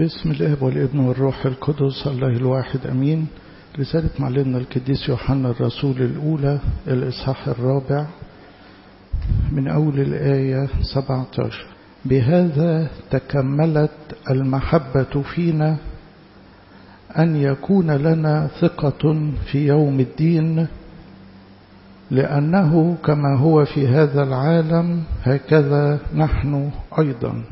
باسم الاب والابن والروح القدس الله الواحد امين. رسالة معلمنا القديس يوحنا الرسول الاولى الاصحاح 4 من اول الايه 17. بهذا تكملت المحبة فينا أن يكون لنا ثقة في يوم الدين، لأنه كما هو في هذا العالم هكذا نحن أيضا.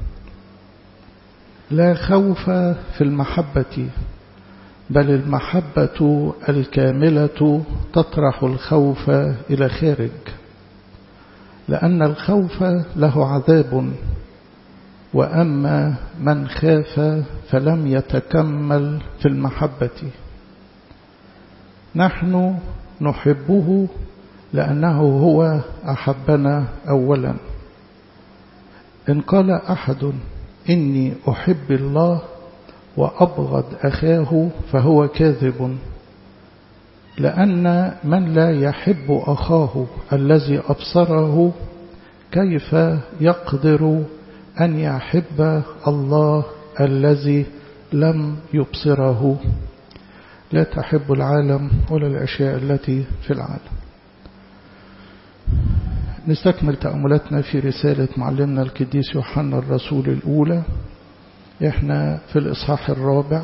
لا خوف في المحبة، بل المحبة الكاملة تطرح الخوف إلى خارج، لأن الخوف له عذاب، وأما من خاف فلم يتكمل في المحبة. نحن نحبه لأنه هو أحبنا أولا. إن قال أحد إني أحب الله وأبغض أخاه فهو كاذب، لأن من لا يحب أخاه الذي أبصره كيف يقدر أن يحب الله الذي لم يبصره؟ لا تحب العالم ولا الأشياء التي في العالم. نستكمل تأملاتنا في رسالة معلمنا القديس يوحنا الرسول الأولى. احنا في الإصحاح 4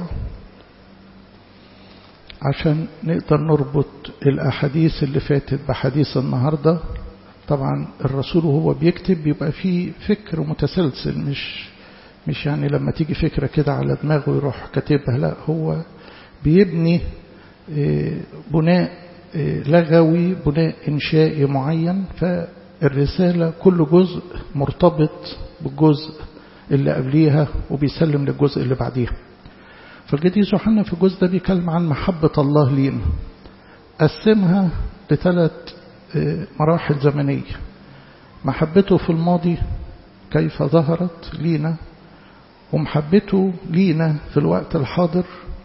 عشان نقدر نربط الأحاديث اللي فاتت بحديث النهاردة. طبعا الرسول وهو بيكتب بيبقى فيه فكر متسلسل، مش يعني لما تيجي فكرة كده على دماغه يروح كاتبها، لا، هو بيبني بناء لغوي، بناء إنشائي معين. فالرسالة كل جزء مرتبط بالجزء اللي قبليها وبيسلم للجزء اللي بعديها. فالقديس يوحنا في الجزء ده بيتكلم عن محبة الله لينا، قسمها ل3 مراحل زمنية. محبته في الماضي كيف ظهرت لينا، ومحبته لينا في الوقت الحاضر،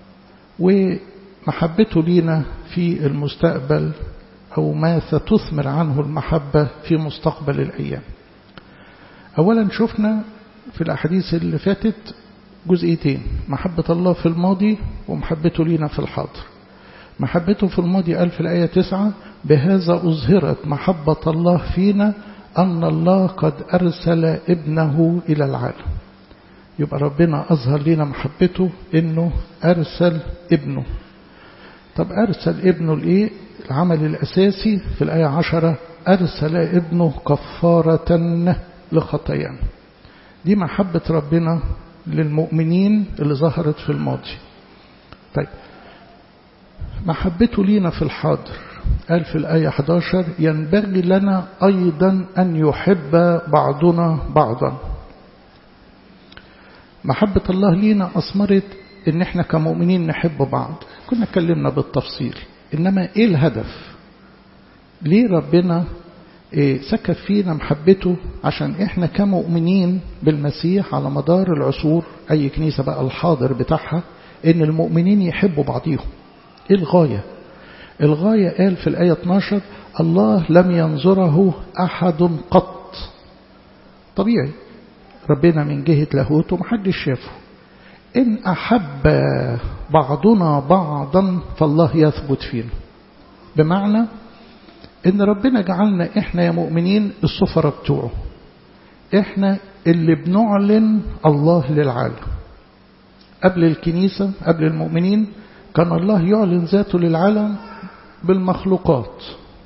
ومحبته لينا في المستقبل، أو ما ستثمر عنه المحبة في مستقبل الأيام. أولا شفنا في الأحاديث اللي فاتت جزئيتين: محبة الله في الماضي ومحبته لينا في الحاضر. محبته في الماضي قال في الآية 9: بهذا أظهرت محبة الله فينا أن الله قد أرسل ابنه إلى العالم. يبقى ربنا أظهر لنا محبته إنه أرسل ابنه. طب أرسل ابنه لإيه؟ العمل الأساسي في الآية 10: أرسل ابنه كفارة لخطايانا. دي محبة ربنا للمؤمنين اللي ظهرت في الماضي. طيب محبته لينا في الحاضر قال في الآية 11: ينبغي لنا أيضا أن يحب بعضنا بعضا. محبة الله لينا أثمرت إن إحنا كمؤمنين نحب بعض. كنا اتكلمنا بالتفصيل، إنما إيه الهدف؟ ليه ربنا سكب فينا محبته؟ عشان إحنا كمؤمنين بالمسيح على مدار العصور، أي كنيسة بقى الحاضر بتاعها، إن المؤمنين يحبوا بعضيهم. إيه الغاية؟ الغاية قال في الآية 12: الله لم ينظره أحد قط. طبيعي ربنا من جهة لاهوته محدش شافه. إن أحب بعضنا بعضا فالله يثبت فينا. بمعنى إن ربنا جعلنا إحنا يا مؤمنين السفراء بتوعه، إحنا اللي بنعلن الله للعالم. قبل الكنيسة، قبل المؤمنين، كان الله يعلن ذاته للعالم بالمخلوقات،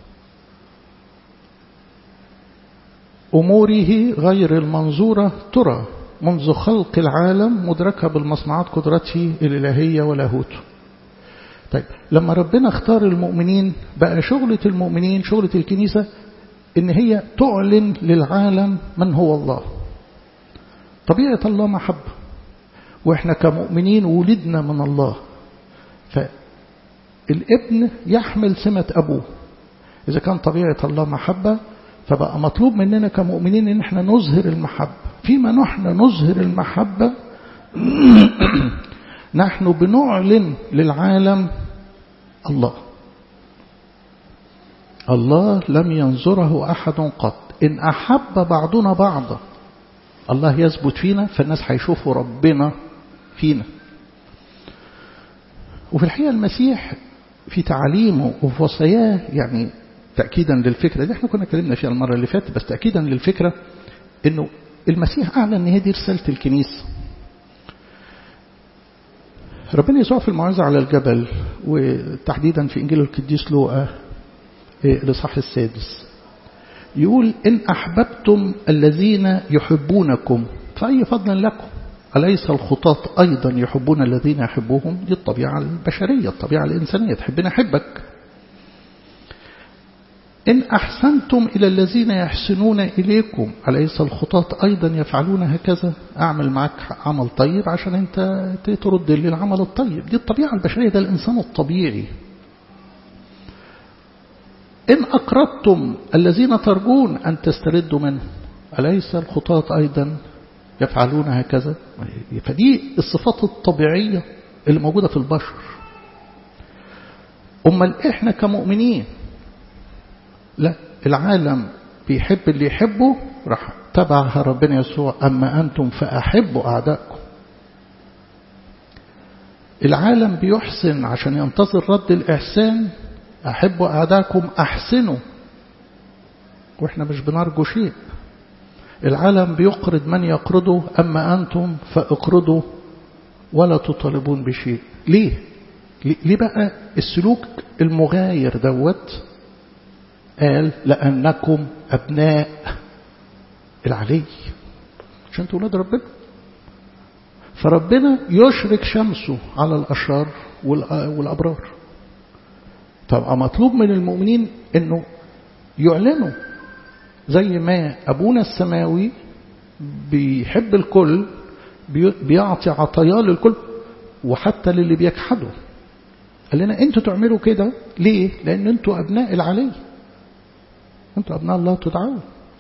أموره غير المنظورة ترى منذ خلق العالم، مدركة بالمصنعات قدرته الإلهية ولاهوته. طيب لما ربنا اختار المؤمنين، بقى شغلة المؤمنين، شغلة الكنيسة، إن هي تعلن للعالم من هو الله. طبيعة الله محبة، وإحنا كمؤمنين ولدنا من الله، فالابن يحمل سمة أبوه. إذا كان طبيعة الله محبة، فبقى مطلوب مننا كمؤمنين إن احنا نظهر المحبة. فيما نحن نظهر المحبة نحن بنعلن للعالم الله. الله لم ينظره أحد قط. إن أحب بعضنا بعضا، الله يثبت فينا، فالناس هيشوفوا ربنا فينا. وفي الحقيقة المسيح في تعاليمه وفي وصاياه يعني تأكيدا للفكرة دي احنا كنا اتكلمنا فيها المرة اللي فاتت، بس تأكيدا للفكرة انه المسيح أعلن ان هي دي رسالة الكنيسة. ربنا يسوع في الموعظة على الجبل وتحديدا في إنجيل القديس لوقا الإصحاح 6 يقول إن أحببتم الذين يحبونكم فأي فضل لكم، أليس الخطاة أيضا يحبون الذين يحبوهم؟ دي الطبيعة البشرية، الطبيعة الإنسانية، تحبنا أحبك. إن أحسنتم إلى الذين يحسنون إليكم أليس الخطاة أيضا يفعلون هكذا؟ أعمل معك عمل طيب عشان أنت ترد لي العمل الطيب. دي الطبيعة البشرية، ده الإنسان الطبيعي. إن أقرضتم الذين ترجون أن تستردوا منهم أليس الخطاة أيضا يفعلون هكذا؟ فدي الصفات الطبيعية اللي موجودة في البشر. أمال إحنا كمؤمنين لا، العالم بيحب اللي يحبه، راح تبعها ربنا يسوع أما أنتم فأحبوا أعدائكم. العالم بيحسن عشان ينتظر رد الإحسان، أحبوا أعدائكم أحسنوا، وإحنا مش بنرجو شيء. العالم بيقرض من يقرضه أما أنتم فاقرضوا ولا تطالبون بشيء. ليه بقى السلوك المغاير دوت؟ قال لأنكم أبناء العلي، عشان انتوا ولاد ربنا. فربنا يشرك شمسه على الأشرار والأبرار. طبعا مطلوب من المؤمنين انه يعلنوا زي ما أبونا السماوي بيحب الكل، بيعطي عطايا للكل وحتى للي بيجحدوا. قال لنا انتوا تعملوا كده ليه؟ لأن انتوا أبناء العلي، انتوا أبناء الله تدعون.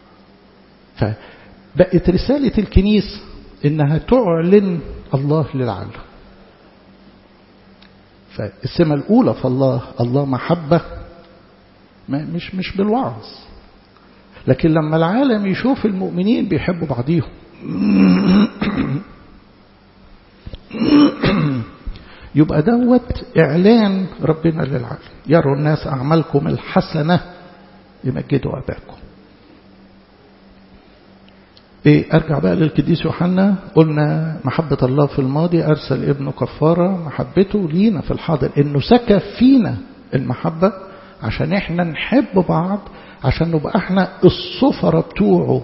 فبقت رسالة الكنيسة إنها تعلن الله للعالم. فالسمة الأولى فالله، الله محبة، مش بالوعظ، لكن لما العالم يشوف المؤمنين بيحبوا بعضيهم يبقى دوت إعلان ربنا للعالم. يروا الناس أعمالكم الحسنة يمجدوا أباكم. أرجع بقى للقديس يوحنا. قلنا محبة الله في الماضي أرسل ابنه كفارة، محبته لينا في الحاضر إنه سكب فينا المحبة عشان إحنا نحب بعض، عشان نبقى إحنا السفرة بتوعه.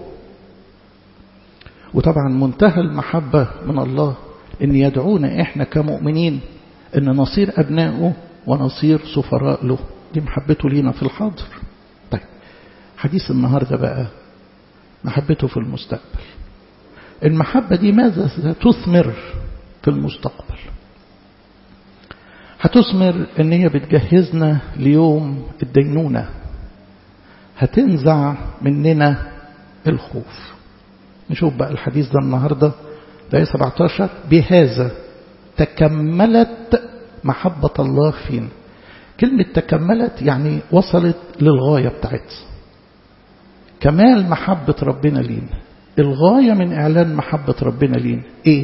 وطبعا منتهى المحبة من الله إن يدعونا إحنا كمؤمنين إن نصير أبنائه ونصير سفراء له. دي محبته لينا في الحاضر. طيب حديث النهاردة بقى محبته في المستقبل. المحبة دي ماذا ستثمر في المستقبل؟ هتثمر ان هي بتجهزنا ليوم الدينونة، هتنزع مننا الخوف. نشوف بقى الحديث ده النهاردة الآية 17. بهذا تكملت محبة الله فينا. كلمة تكملت يعني وصلت للغاية بتاعتها. كمال محبة ربنا لينا، الغاية من إعلان محبة ربنا لينا إيه؟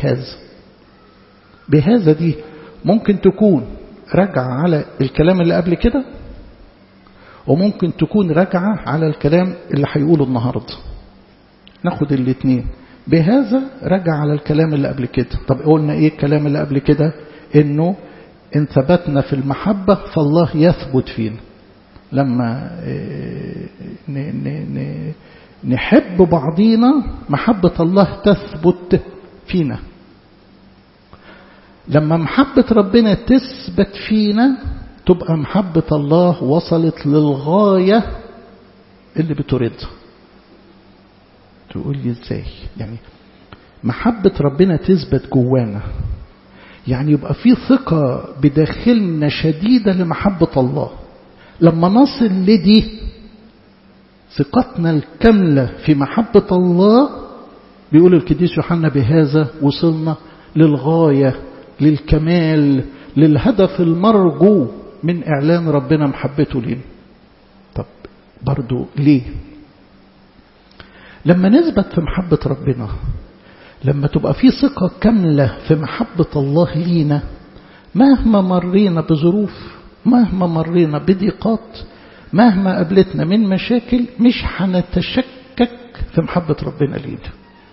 بهذا دي ممكن تكون راجعة على الكلام اللي قبل كده، وممكن تكون راجعة على الكلام اللي هيقوله النهاردة. ناخد الاثنين. بهذا راجع على الكلام اللي قبل كده. طب قلنا إيه الكلام اللي قبل كده؟ إنه إن ثبتنا في المحبة فالله يثبت فينا. لما نحب بعضينا محبة الله تثبت فينا. لما محبة ربنا تثبت فينا تبقى محبة الله وصلت للغاية اللي بتريدها. تقول لي ازاي؟ يعني محبة ربنا تثبت جوانا، يعني يبقى في ثقة بداخلنا شديدة لمحبة الله. لما نصل لدي ثقتنا الكاملة في محبة الله، بيقول القديس يوحنا بهذا وصلنا للغاية، للكمال، للهدف المرجو من إعلان ربنا محبته لنا. طب برضو ليه؟ لما نثبت في محبة ربنا، لما تبقى في ثقة كاملة في محبة الله لينا، مهما مرينا بظروف، مهما مرينا بضيقات، مهما قابلتنا من مشاكل، مش هنتشكك في محبة ربنا لينا.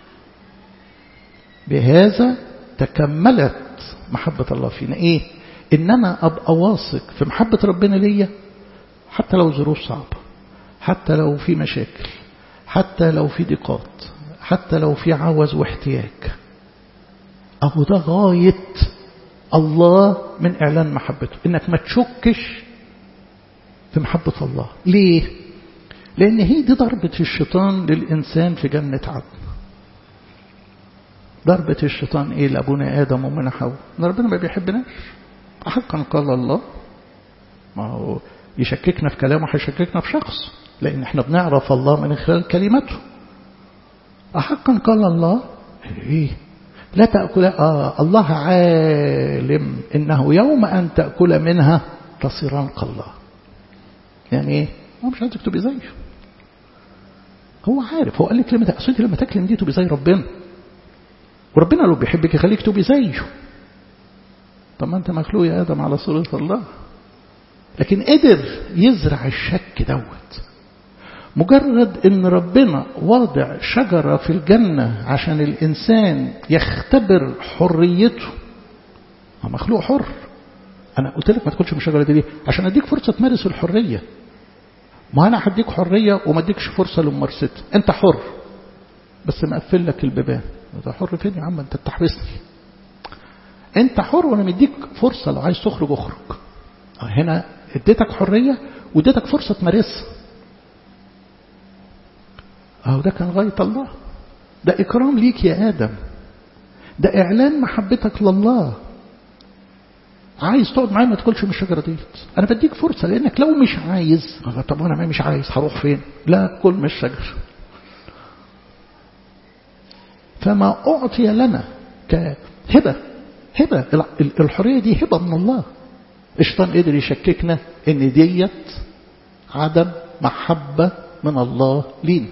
بهذا تكملت محبة الله فينا. إيه؟ إن أنا أبقى واثق في محبة ربنا ليا حتى لو ظروف صعبة، حتى لو في مشاكل، حتى لو في ضيقات، حتى لو في عوز واحتياج. أهو ده غاية الله من إعلان محبته، إنك ما تشكش في محبة الله. ليه؟ لأن هي دي ضربة الشيطان للإنسان في جنة عدن. ضربة الشيطان إيه لأبونا آدم ومن حواء؟ إن ربنا ما بيحبناش. حقا قال الله، ما هو يشككنا في كلامه هيشككنا في شخص، لأن احنا بنعرف الله من خلال كلمته. حقا قال الله إيه؟ لا تأكل. الله عالم إنه يوم أن تأكل منها تصيران كالله. يعني إيه؟ هو مش عايزك تبقي زيه. هو عارف، هو قال لك لما تاكل دي تبقي زي ربنا، وربنا لو بيحبك يخليك تبقي زيه. طب ما أنت مخلوق يا آدم على صورة الله. لكن قدر يزرع الشك دوت. مجرد ان ربنا واضع شجرة في الجنة عشان الإنسان يختبر حريته. هو مخلوق حر. أنا قلت لك ما تاكلش من الشجرة دي ليه؟ عشان أديك فرصة تمارس الحرية. ما أنا هديك حرية وما أديكش فرصة لممارستها. أنت حر بس مقفل لك البيبان. أنت حر فين يا عم؟ أنت بتحبسني. أنت حر وأنا مديك فرصة، لو عايز تخرج اخرج. هنا اديتك حرية واديتك فرصة تمارسها. أهو ده كان غاية الله. ده إكرام ليك يا آدم. ده إعلان محبتك لله. عايز تقعد معايا ما تاكلش من الشجرة ديت. أنا بديك فرصة، لأنك لو مش عايز، طب أنا مش عايز هروح فين؟ لا، كل من الشجر. فما أعطي لنا كهبة، هبة الحرية دي هبة من الله. الشيطان قدر يشككنا إن ديت عدم محبة من الله لينا.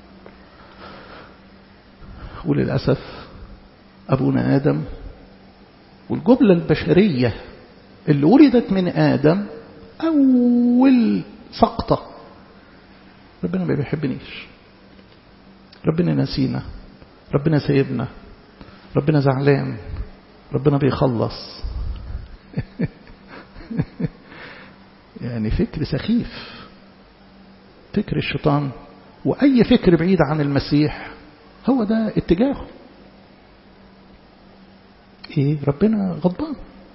وللأسف أبونا آدم والجبلة البشرية اللي ولدت من آدم أول سقطة. ربنا ما بيحبنيش، ربنا نسينا، ربنا سيبنا، ربنا زعلان، ربنا بيخلص. يعني فكر سخيف، فكر الشيطان. وأي فكر بعيد عن المسيح هو ده اتجاهه. ايه؟ ربنا غضبان.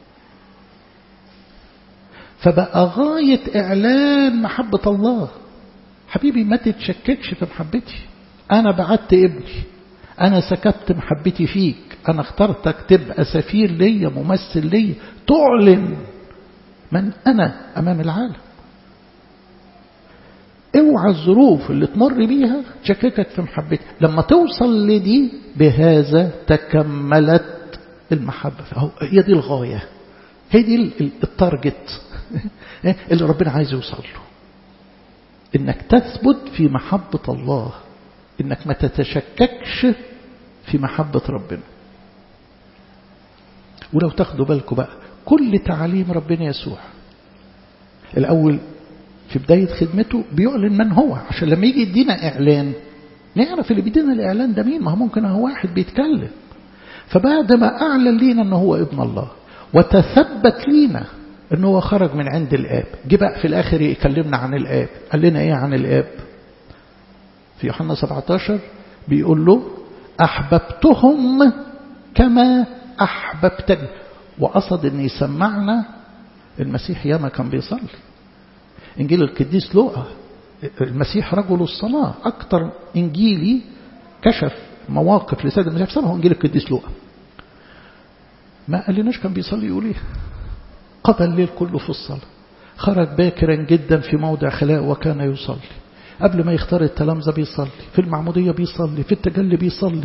فبقى غاية إعلان محبة الله. حبيبي ما تتشككش في محبتي. أنا بعدت ابني، أنا سكبت محبتي فيك، أنا اخترتك تبقى سفير ليا، ممثل ليا، تعلن من أنا أمام العالم. اوعى الظروف اللي تمر بيها تشككك في محبتي. لما توصل لدي بهذا تكملت المحبة. هي دي الغاية، هي دي التارجت اللي ربنا عايز يوصل له. انك تثبت في محبة الله، انك ما تتشككش في محبة ربنا. ولو تاخدوا بالكم بقى كل تعاليم ربنا يسوع الأول في بداية خدمته بيعلن من هو، عشان لما يجي يدينا إعلان نعرف اللي بيدينا الإعلان ده مين. ما هو ممكن هو واحد بيتكلم. فبعد ما أعلن لينا أنه هو ابن الله وتثبت لينا أنه هو خرج من عند الآب، جه بقى في الآخر يكلمنا عن الآب. قال لنا إيه عن الآب؟ في يوحنا 17 بيقول له أحببتهم كما أحببتني. وقصد أن يسمعنا المسيح ياما كان بيصلي. إنجيل القديس لوقا المسيح رجل الصلاة، أكتر إنجيلي كشف مواقف لسيد المسيح في هو إنجيل القديس لوقا. ما قال لناش كان بيصلي يقول إيه؟ قضى الليل كله في الصلاة، خرج باكرا جدا في موضع خلاء وكان يصلي. قبل ما يختار التلامذة بيصلي، في المعمودية بيصلي، في التجلي بيصلي.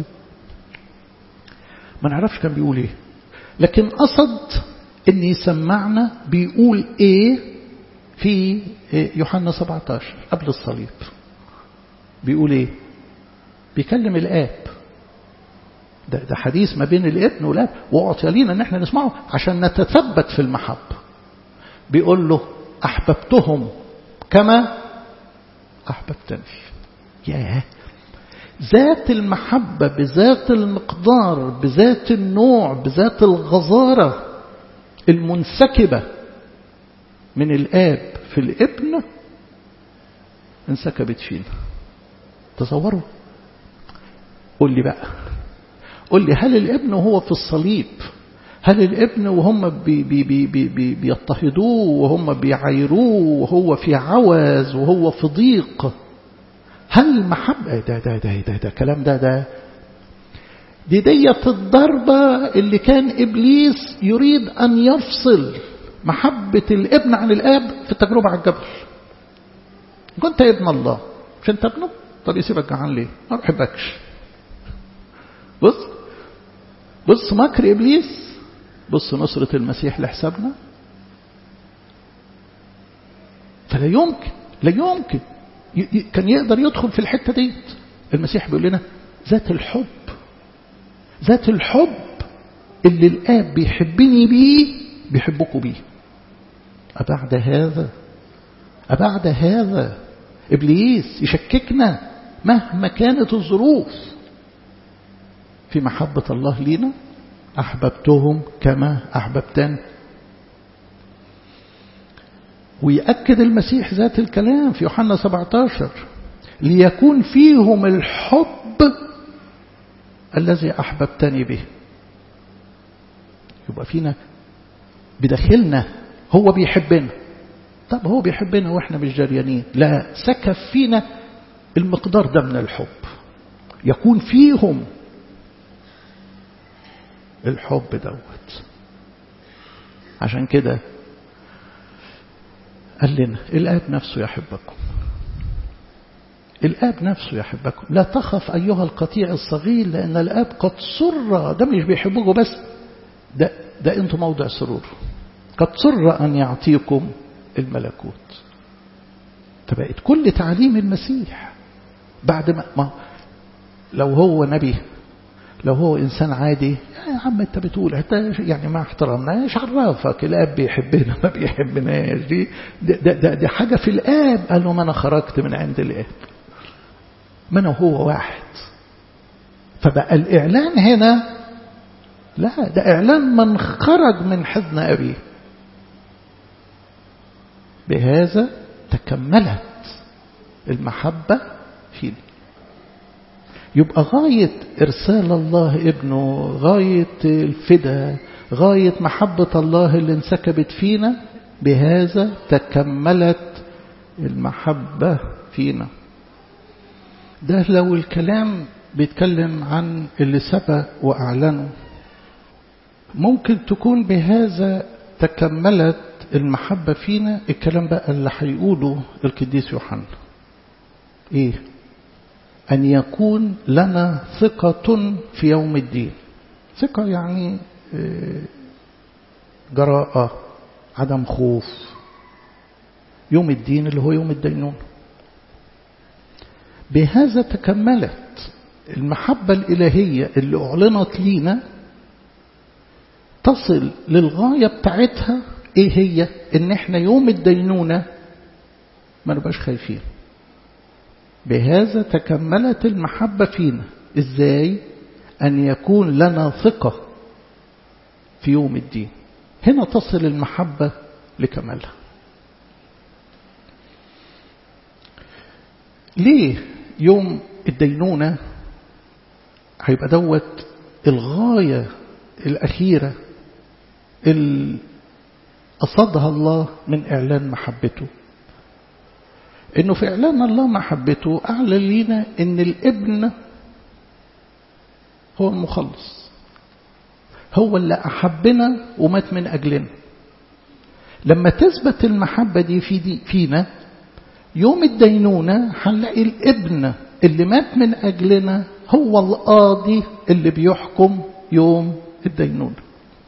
ما نعرفش كان بيقول إيه، لكن قصد إن يسمعنا بيقول إيه في يوحنا 17 قبل الصليب. بيقول إيه؟ بيكلم الآب. ده حديث ما بين الابن والاب، وأعطي لينا ان احنا نسمعه عشان نتثبت في المحبة. بيقول له أحببتهم كما أحببتني. ياه، ذات المحبة بذات المقدار بذات النوع بذات الغزارة المنسكبة من الآب في الابن انسكبت فينا. تصوروا. قول لي بقى، قول لي، هل الابن وهو في الصليب، هل الابن وهم بيضطهدوه وهم بيعايروه وهو في عوز وهو في ضيق، هل المحبة ده كلام ديت الضربة اللي كان إبليس يريد أن يفصل محبة الابن عن الآب في التجربة على الجبل. كنت ابن الله مش انت ابنه؟ طب يسيبك جعان ليه؟ ما بحبكش. بص مكر إبليس، بص نصرة المسيح لحسابنا. فلا يمكن كان يقدر يدخل في الحتة دي. المسيح بيقول لنا ذات الحب اللي الآب بيحبني بيه بيحبكوا بيه. أبعد هذا إبليس يشككنا مهما كانت الظروف في محبة الله لينا. أحببتهم كما أحببتني. ويأكد المسيح ذات الكلام في يوحنا 17 ليكون فيهم الحب الذي أحببتني به. يبقى فينا بداخلنا هو بيحبنا. طب هو بيحبنا وإحنا مش جريانين؟ لا، سكب فينا المقدار ده من الحب. يكون فيهم الحب دوت. عشان كده قال لنا الآب نفسه يحبكم. الآب نفسه يحبكم. لا تخف أيها القطيع الصغير لأن الآب قد سر. ده مش بيحبكم بس، ده أنتم موضع سرور. قد سر أن يعطيكم الملكوت. فبقت كل تعليم المسيح بعد ما لو هو نبي، لو هو إنسان عادي، يا عم أنت بتقول يعني ما احترمنا، ايش عرفك الآب بيحبنا ما بيحبناش؟ دي حاجة في الآب. قال له ما أنا خرجت من عند الآب، ما أنا هو واحد. فبقى الإعلان هنا لا، ده إعلان من خرج من حضن أبيه. بهذا تكملت المحبة فينا. يبقى غاية إرسال الله ابنه، غاية الفداء، غاية محبة الله اللي انسكبت فينا، بهذا تكملت المحبة فينا. ده لو الكلام بيتكلم عن اللي سبق وأعلنه. ممكن تكون بهذا تكملت المحبة فينا الكلام بقى اللي هيقوله القديس يوحنا. إيه؟ أن يكون لنا ثقة في يوم الدين. ثقة يعني جراءة، عدم خوف. يوم الدين اللي هو يوم الدينون. بهذا تكملت المحبة الإلهية اللي أعلنت لينا، تصل للغاية بتاعتها. إيه هي؟ إن إحنا يوم الدينونة ما نبقاش خايفين. بهذا تكملت المحبة فينا. إزاي؟ أن يكون لنا ثقة في يوم الدين. هنا تصل المحبة لكمالها. ليه يوم الدينونة هيبقى دوت الغاية الأخيرة اللي قصدها الله من إعلان محبته؟ إنه في إعلان الله محبته أعلن لنا إن الابن هو المخلص، هو اللي أحبنا ومات من أجلنا. لما تثبت المحبة دي فينا، يوم الدينونة هنلاقي الابن اللي مات من أجلنا هو القاضي اللي بيحكم يوم الدينونة.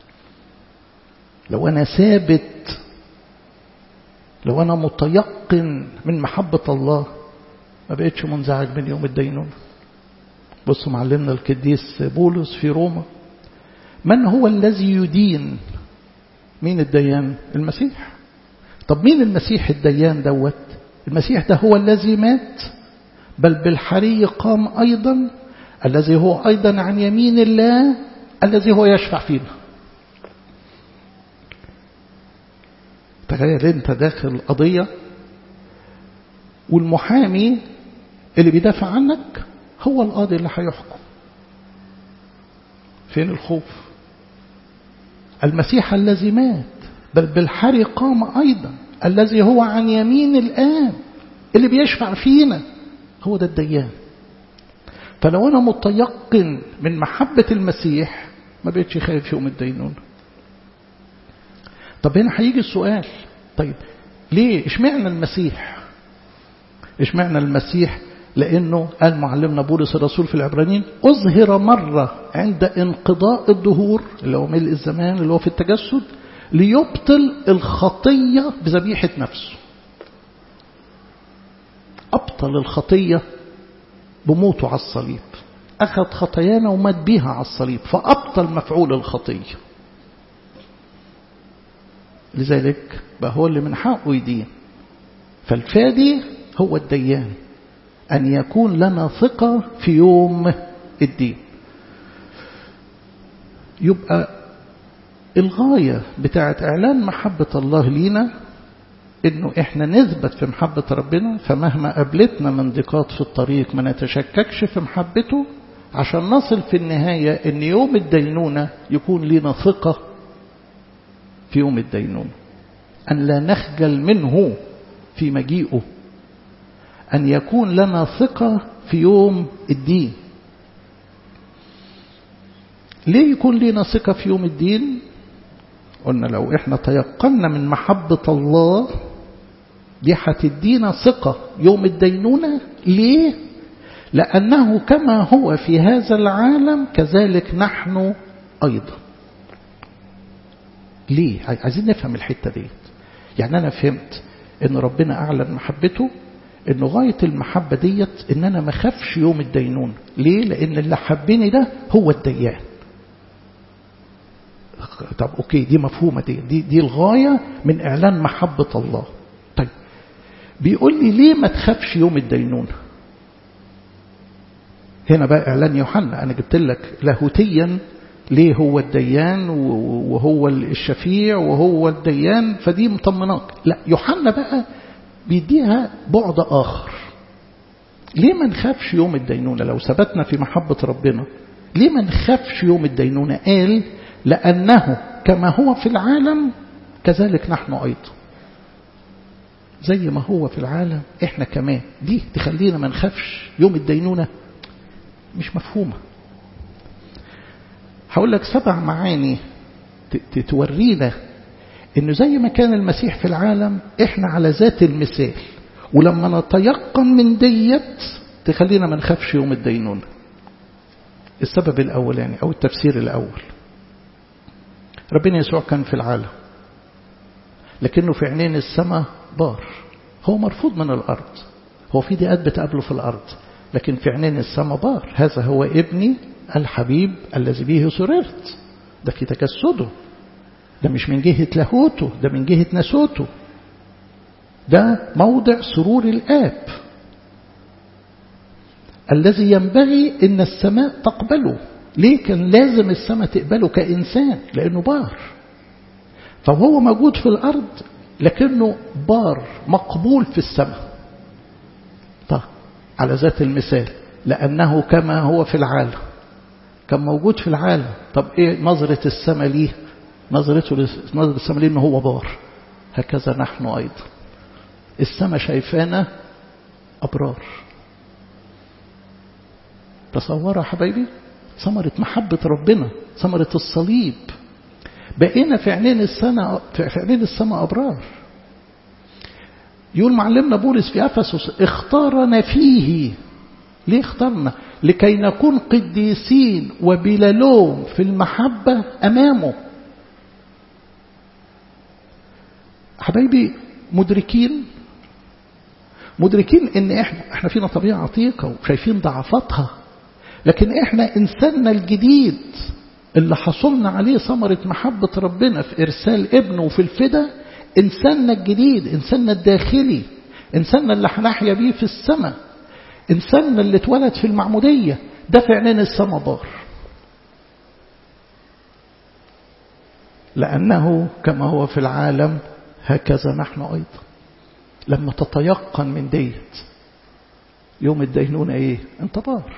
لو أنا ثابت، لو أنا متيقن من محبة الله، ما بقيتش منزعج من يوم الدينونة. بصوا معلمنا القديس بولس في روما، من هو الذي يدين؟ مين الديان؟ المسيح. طب مين المسيح الديان دوت؟ المسيح ده هو الذي مات بل بالحري قام أيضا، الذي هو أيضا عن يمين الله، الذي هو يشفع فينا. تخيل انت داخل قضية والمحامي اللي بيدافع عنك هو القاضي اللي هيحكم. فين الخوف؟ المسيح الذي مات بل بالحري قام أيضا، الذي هو عن يمين الآب، اللي بيشفع فينا، هو ده الديان. فلو أنا متيقن من محبة المسيح ما بقتش خايف يوم الدينون. طب هنا هيجي السؤال، طيب ليه؟ اشمعنى المسيح؟ اشمعنى المسيح؟ لأنه قال معلمنا بولس الرسول في العبرانيين أظهر مرة عند انقضاء الدهور، اللي هو ملء الزمان اللي هو في التجسد، ليبطل الخطية بذبيحة نفسه. أبطل الخطية بموته على الصليب، أخذ خطايانا ومات بيها على الصليب، فأبطل مفعول الخطية. لذلك بقى هو اللي من حقه يدين. فالفادي هو الديان، أن يكون لنا ثقة في يوم الدين. يبقى الغاية بتاعت إعلان محبة الله لينا إنه إحنا نثبت في محبة ربنا، فمهما قابلتنا من ضيقات في الطريق ما نتشككش في محبته، عشان نصل في النهاية إن يوم الدينونة يكون لنا ثقة في يوم الدينونة، أن لا نخجل منه في مجيئه، أن يكون لنا ثقة في يوم الدين. ليه يكون لنا ثقة في يوم الدين؟ قلنا لو إحنا تيقنا من محبة الله دي هتدينا ثقة يوم الدينونة. ليه؟ لأنه كما هو في هذا العالم كذلك نحن أيضا. ليه؟ عايزين نفهم الحتة دي. يعني أنا فهمت إن ربنا أعلن محبته، إنه غاية المحبة ديت إن أنا ما خافش يوم الدينون. ليه؟ لأن اللي حبني ده هو الديان. طب أوكي، دي مفهومة، دي الغاية من إعلان محبة الله. طيب بيقول لي ليه ما تخافش يوم الدينون؟ هنا بقى إعلان يوحنا. أنا جبت لك لاهوتيا ليه هو الديان وهو الشفيع وهو الديان، فدي مطمناك. لا، يوحنا بقى بيديها بعد آخر. ليه ما نخافش يوم الدينونة لو ثبتنا في محبة ربنا؟ ليه ما نخافش يوم الدينونة؟ قال لأنه كما هو في العالم كذلك نحن أيضا. زي ما هو في العالم إحنا كمان. دي تخلينا ما نخافش يوم الدينونة؟ مش مفهومة. هقول لك 7 معاني تورينا إنه زي ما كان المسيح في العالم إحنا على ذات المثال، ولما نتيقن من ديت تخلينا ما نخافش يوم الدينونة. السبب الأولاني أو التفسير الأول، ربنا يسوع كان في العالم لكنه في عينين السماء بار. هو مرفوض من الأرض، هو في ضيقات بتقابله في الأرض، لكن في عينين السماء بار. هذا هو ابني الحبيب الذي به سررت. ده في تجسده، ده مش من جهة لاهوته، ده من جهة ناسوته. ده موضع سرور الآب الذي ينبغي إن السماء تقبله. ليه كان لازم السماء تقبله كإنسان؟ لأنه بار. فهو موجود في الأرض لكنه بار مقبول في السماء. طيب على ذات المثال، لأنه كما هو في العالم، كان موجود في العالم. طب إيه نظرة السماء ليه؟ نظرة السماء ليه إنه هو بار. هكذا نحن أيضا، السماء شايفانا أبرار. تصوروا حبايبي ثمرة محبة ربنا، ثمرة الصليب. بقينا في عينين السماء أبرار. يقول معلمنا بولس في أفسس اختارنا فيه. ليه اختارنا؟ لكي نكون قديسين وبلا لوم في المحبة أمامه. حبايبي مدركين ان احنا فينا طبيعة عتيقة وشايفين ضعفاتها، لكن احنا إنساننا الجديد اللي حصلنا عليه ثمرة محبة ربنا في إرسال ابنه وفي الفدا، إنساننا الجديد، إنساننا الداخلي، إنساننا اللي هنحيا بيه في السماء، إنساننا اللي اتولد في المعمودية، ده في عينين السماء بار. لأنه كما هو في العالم هكذا نحن أيضا. لما تتيقن من ديت يوم الدينونة إيه؟ أنت بار.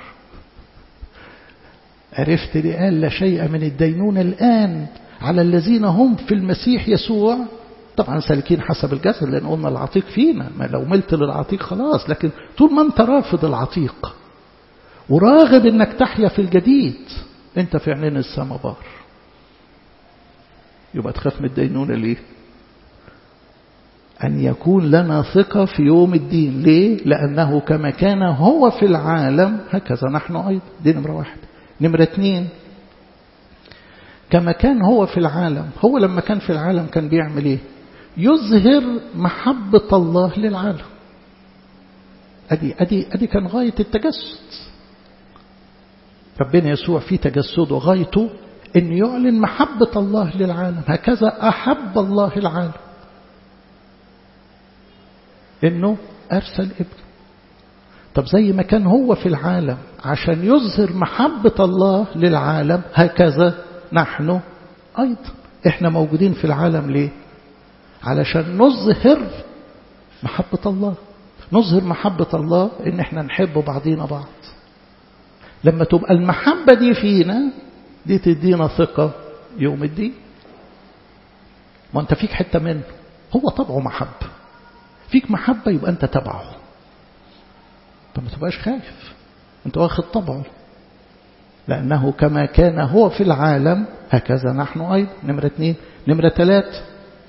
عرفت لي قال لا شيء من الدينونة الآن على الذين هم في المسيح يسوع. طبعا سالكين حسب الجسد، لأن قلنا العتيق فينا، ما لو ملت للعتيق خلاص. لكن طول ما أنت رافض العتيق وراغب أنك تحيا في الجديد، أنت في عينين السماء بار. يبقى تخاف من الدينونة ليه؟ أن يكون لنا ثقة في يوم الدين. ليه؟ لأنه كما كان هو في العالم هكذا نحن أيضا. دي نمرة واحد. نمرة اتنين، كما كان هو في العالم. هو لما كان في العالم كان بيعمل ايه؟ يظهر محبة الله للعالم. أدي كان غاية التجسد. ربنا يسوع في تجسده غايته أن يعلن محبة الله للعالم. هكذا أحب الله العالم أنه أرسل ابنه. طب زي ما كان هو في العالم عشان يظهر محبة الله للعالم، هكذا نحن أيضا. إحنا موجودين في العالم ليه؟ علشان نظهر محبة الله. نظهر محبة الله إن إحنا نحب بعضينا بعض. لما تبقى المحبة دي فينا، دي تدينا ثقة يوم الدين. ما أنت فيك حتة منه، هو طبعه محبة. فيك محبة يبقى أنت تبعه، فما تبقاش خايف، أنت واخد طبعه. لأنه كما كان هو في العالم هكذا نحن أيضا. نمرة اتنين. نمرة تلات،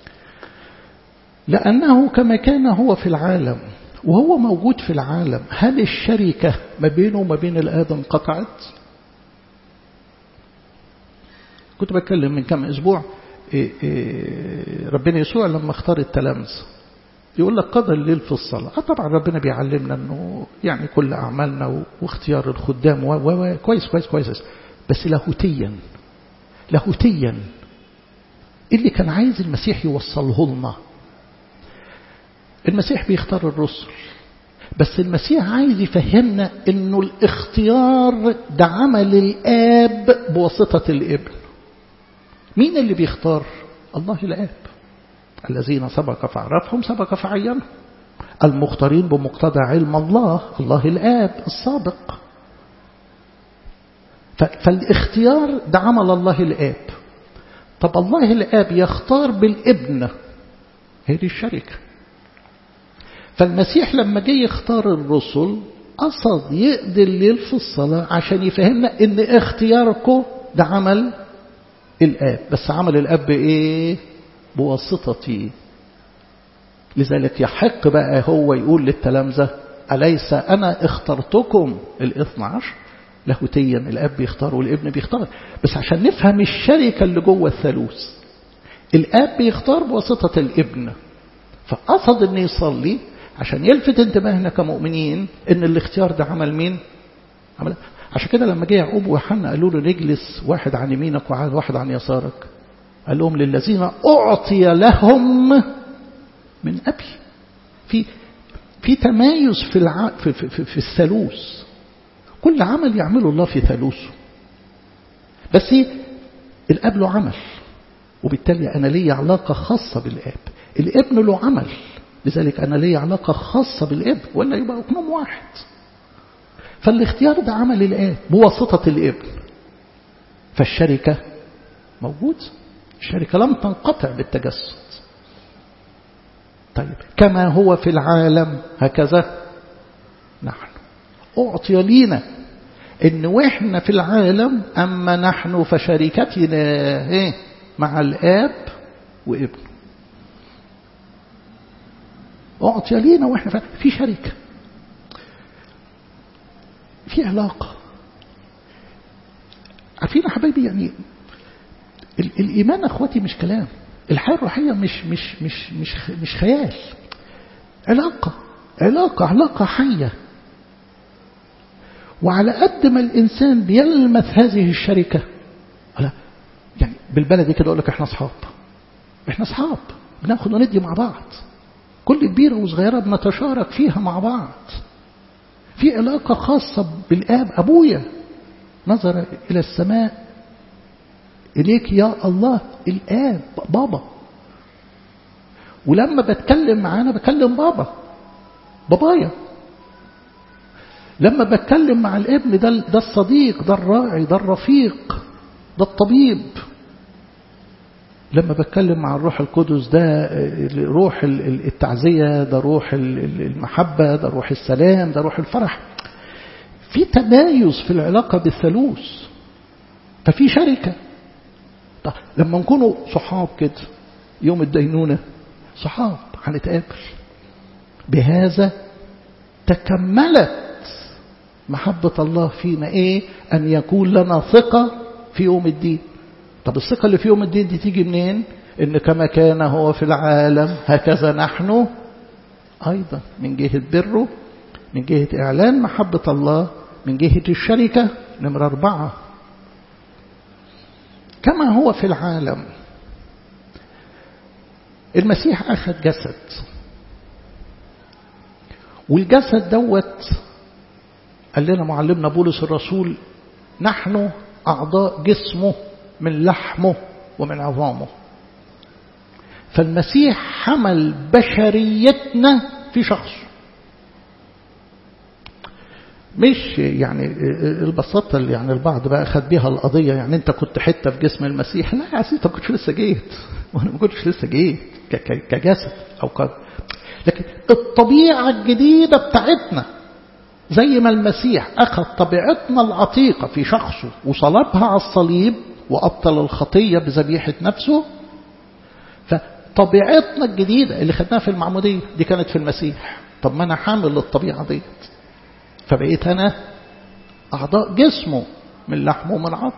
لأنه كما كان هو في العالم وهو موجود في العالم، هل الشركة ما بينه وما بين الآب انقطعت؟ كنت بتكلم من كم أسبوع ربنا يسوع لما اختار التلامذة يقول لك قضى الليل في الصلاة. طبعا ربنا بيعلمنا أنه يعني كل أعمالنا واختيار الخدام كويس كويس كويس، بس لاهوتيا اللي كان عايز المسيح يوصله لنا. المسيح بيختار الرسل، بس المسيح عايز يفهمنا أنه الاختيار ده عمل الآب بواسطة الابن. مين اللي بيختار؟ الله الآب. الذين سبق فعرفهم سبق فعينهم. المختارين بمقتضى علم الله، الله الآب السابق. فالاختيار ده عمل الله الآب. طب الله الآب يختار بالابن، هي دي الشركة. فالمسيح لما جه يختار الرسل قصد يقضي الليل في الصلاة عشان يفهمنا ان اختياركم ده عمل الآب، بس عمل الآب ايه؟ بواسطتي. لذلك يحق بقى هو يقول للتلامذة أليس أنا اخترتكم 12؟ لاهوتيا الآب بيختار والابن بيختار، بس عشان نفهم الشركة اللي جوه الثالوث. الآب بيختار بواسطة الابن، فقصد أن يصلي عشان يلفت انتباهنا كمؤمنين ان الاختيار ده عمل مين؟ عمل. عشان كده لما جه يعقوب ويوحنا قالوا له نجلس واحد عن يمينك وواحد عن يسارك، قال لهم للذين أعطي لهم من أبي. في تمايز في الثالوث. كل عمل يعمله الله في ثالوثه، بس الأب له عمل، وبالتالي أنا لي علاقة خاصة بالآب. الابن له عمل، لذلك أنا لي علاقة خاصة بالابن، ولا يبقى أكنهم واحد. فالاختيار ده عمل الآب بواسطة الابن. فالشركة موجود، الشركة لم تنقطع بالتجسد. طيب كما هو في العالم هكذا نحن. أعطي لينا إن وإحنا في العالم، أما نحن فشركتنا مع الآب وابنه. أعطي لينا وإحنا في شركة، في علاقة. عارفين يا حبايبي، يعني الإيمان أخواتي مش كلام. الحياة الروحية مش خيال. علاقة حية. وعلى قد ما الإنسان بيلمس هذه الشركة، يعني بالبلدي كده أقول لك إحنا أصحاب بناخد وندي مع بعض، كل كبيرة وصغيرة بنتشارك فيها مع بعض، في علاقة خاصة بالآب. أبويا نظر إلى السماء، إليك يا الله الآب بابا، ولما بتكلم معانا بكلم بابايا. لما بتكلم مع الابن ده الصديق، ده الراعي، ده الرفيق، ده الطبيب. لما بتكلم مع الروح القدس ده روح التعزية، ده روح المحبة، ده روح السلام، ده روح الفرح. في تمايز في العلاقة بالثالوث، ففي شركة. طيب لما نكونوا صحاب كده يوم الدينونة، صحاب هنتقابل، بهذا تكملت محبة الله فينا إيه؟ أن يكون لنا ثقة في يوم الدين. طب الثقة اللي في يوم الدين دي تيجي منين؟ إن كما كان هو في العالم هكذا نحن أيضا، من جهة بره، من جهة إعلان محبة الله، من جهة الشركة. نمرة 4، كما هو في العالم. المسيح أخذ جسد، والجسد دوت قال لنا معلمنا بولس الرسول نحن أعضاء جسمه من لحمه ومن عظامه. فالمسيح حمل بشريتنا في شخصه، مش يعني البساطة اللي يعني البعض بقى أخذ بيها القضية، يعني أنت كنت حتة في جسم المسيح. لا يا سيدي، أنت ما كنتش لسه جيت، وأنا ما كنتش لسه جيت كجسد أو لكن الطبيعة الجديدة بتاعتنا، زي ما المسيح أخذ طبيعتنا العتيقة في شخصه وصلبها على الصليب وأبطل الخطية بذبيحة نفسه، فطبيعتنا الجديدة اللي خدناها في المعمودية دي كانت في المسيح. طب ما أنا حامل للطبيعة ديت، فبقيت أنا أعضاء جسمه من لحمه ومن عظمه.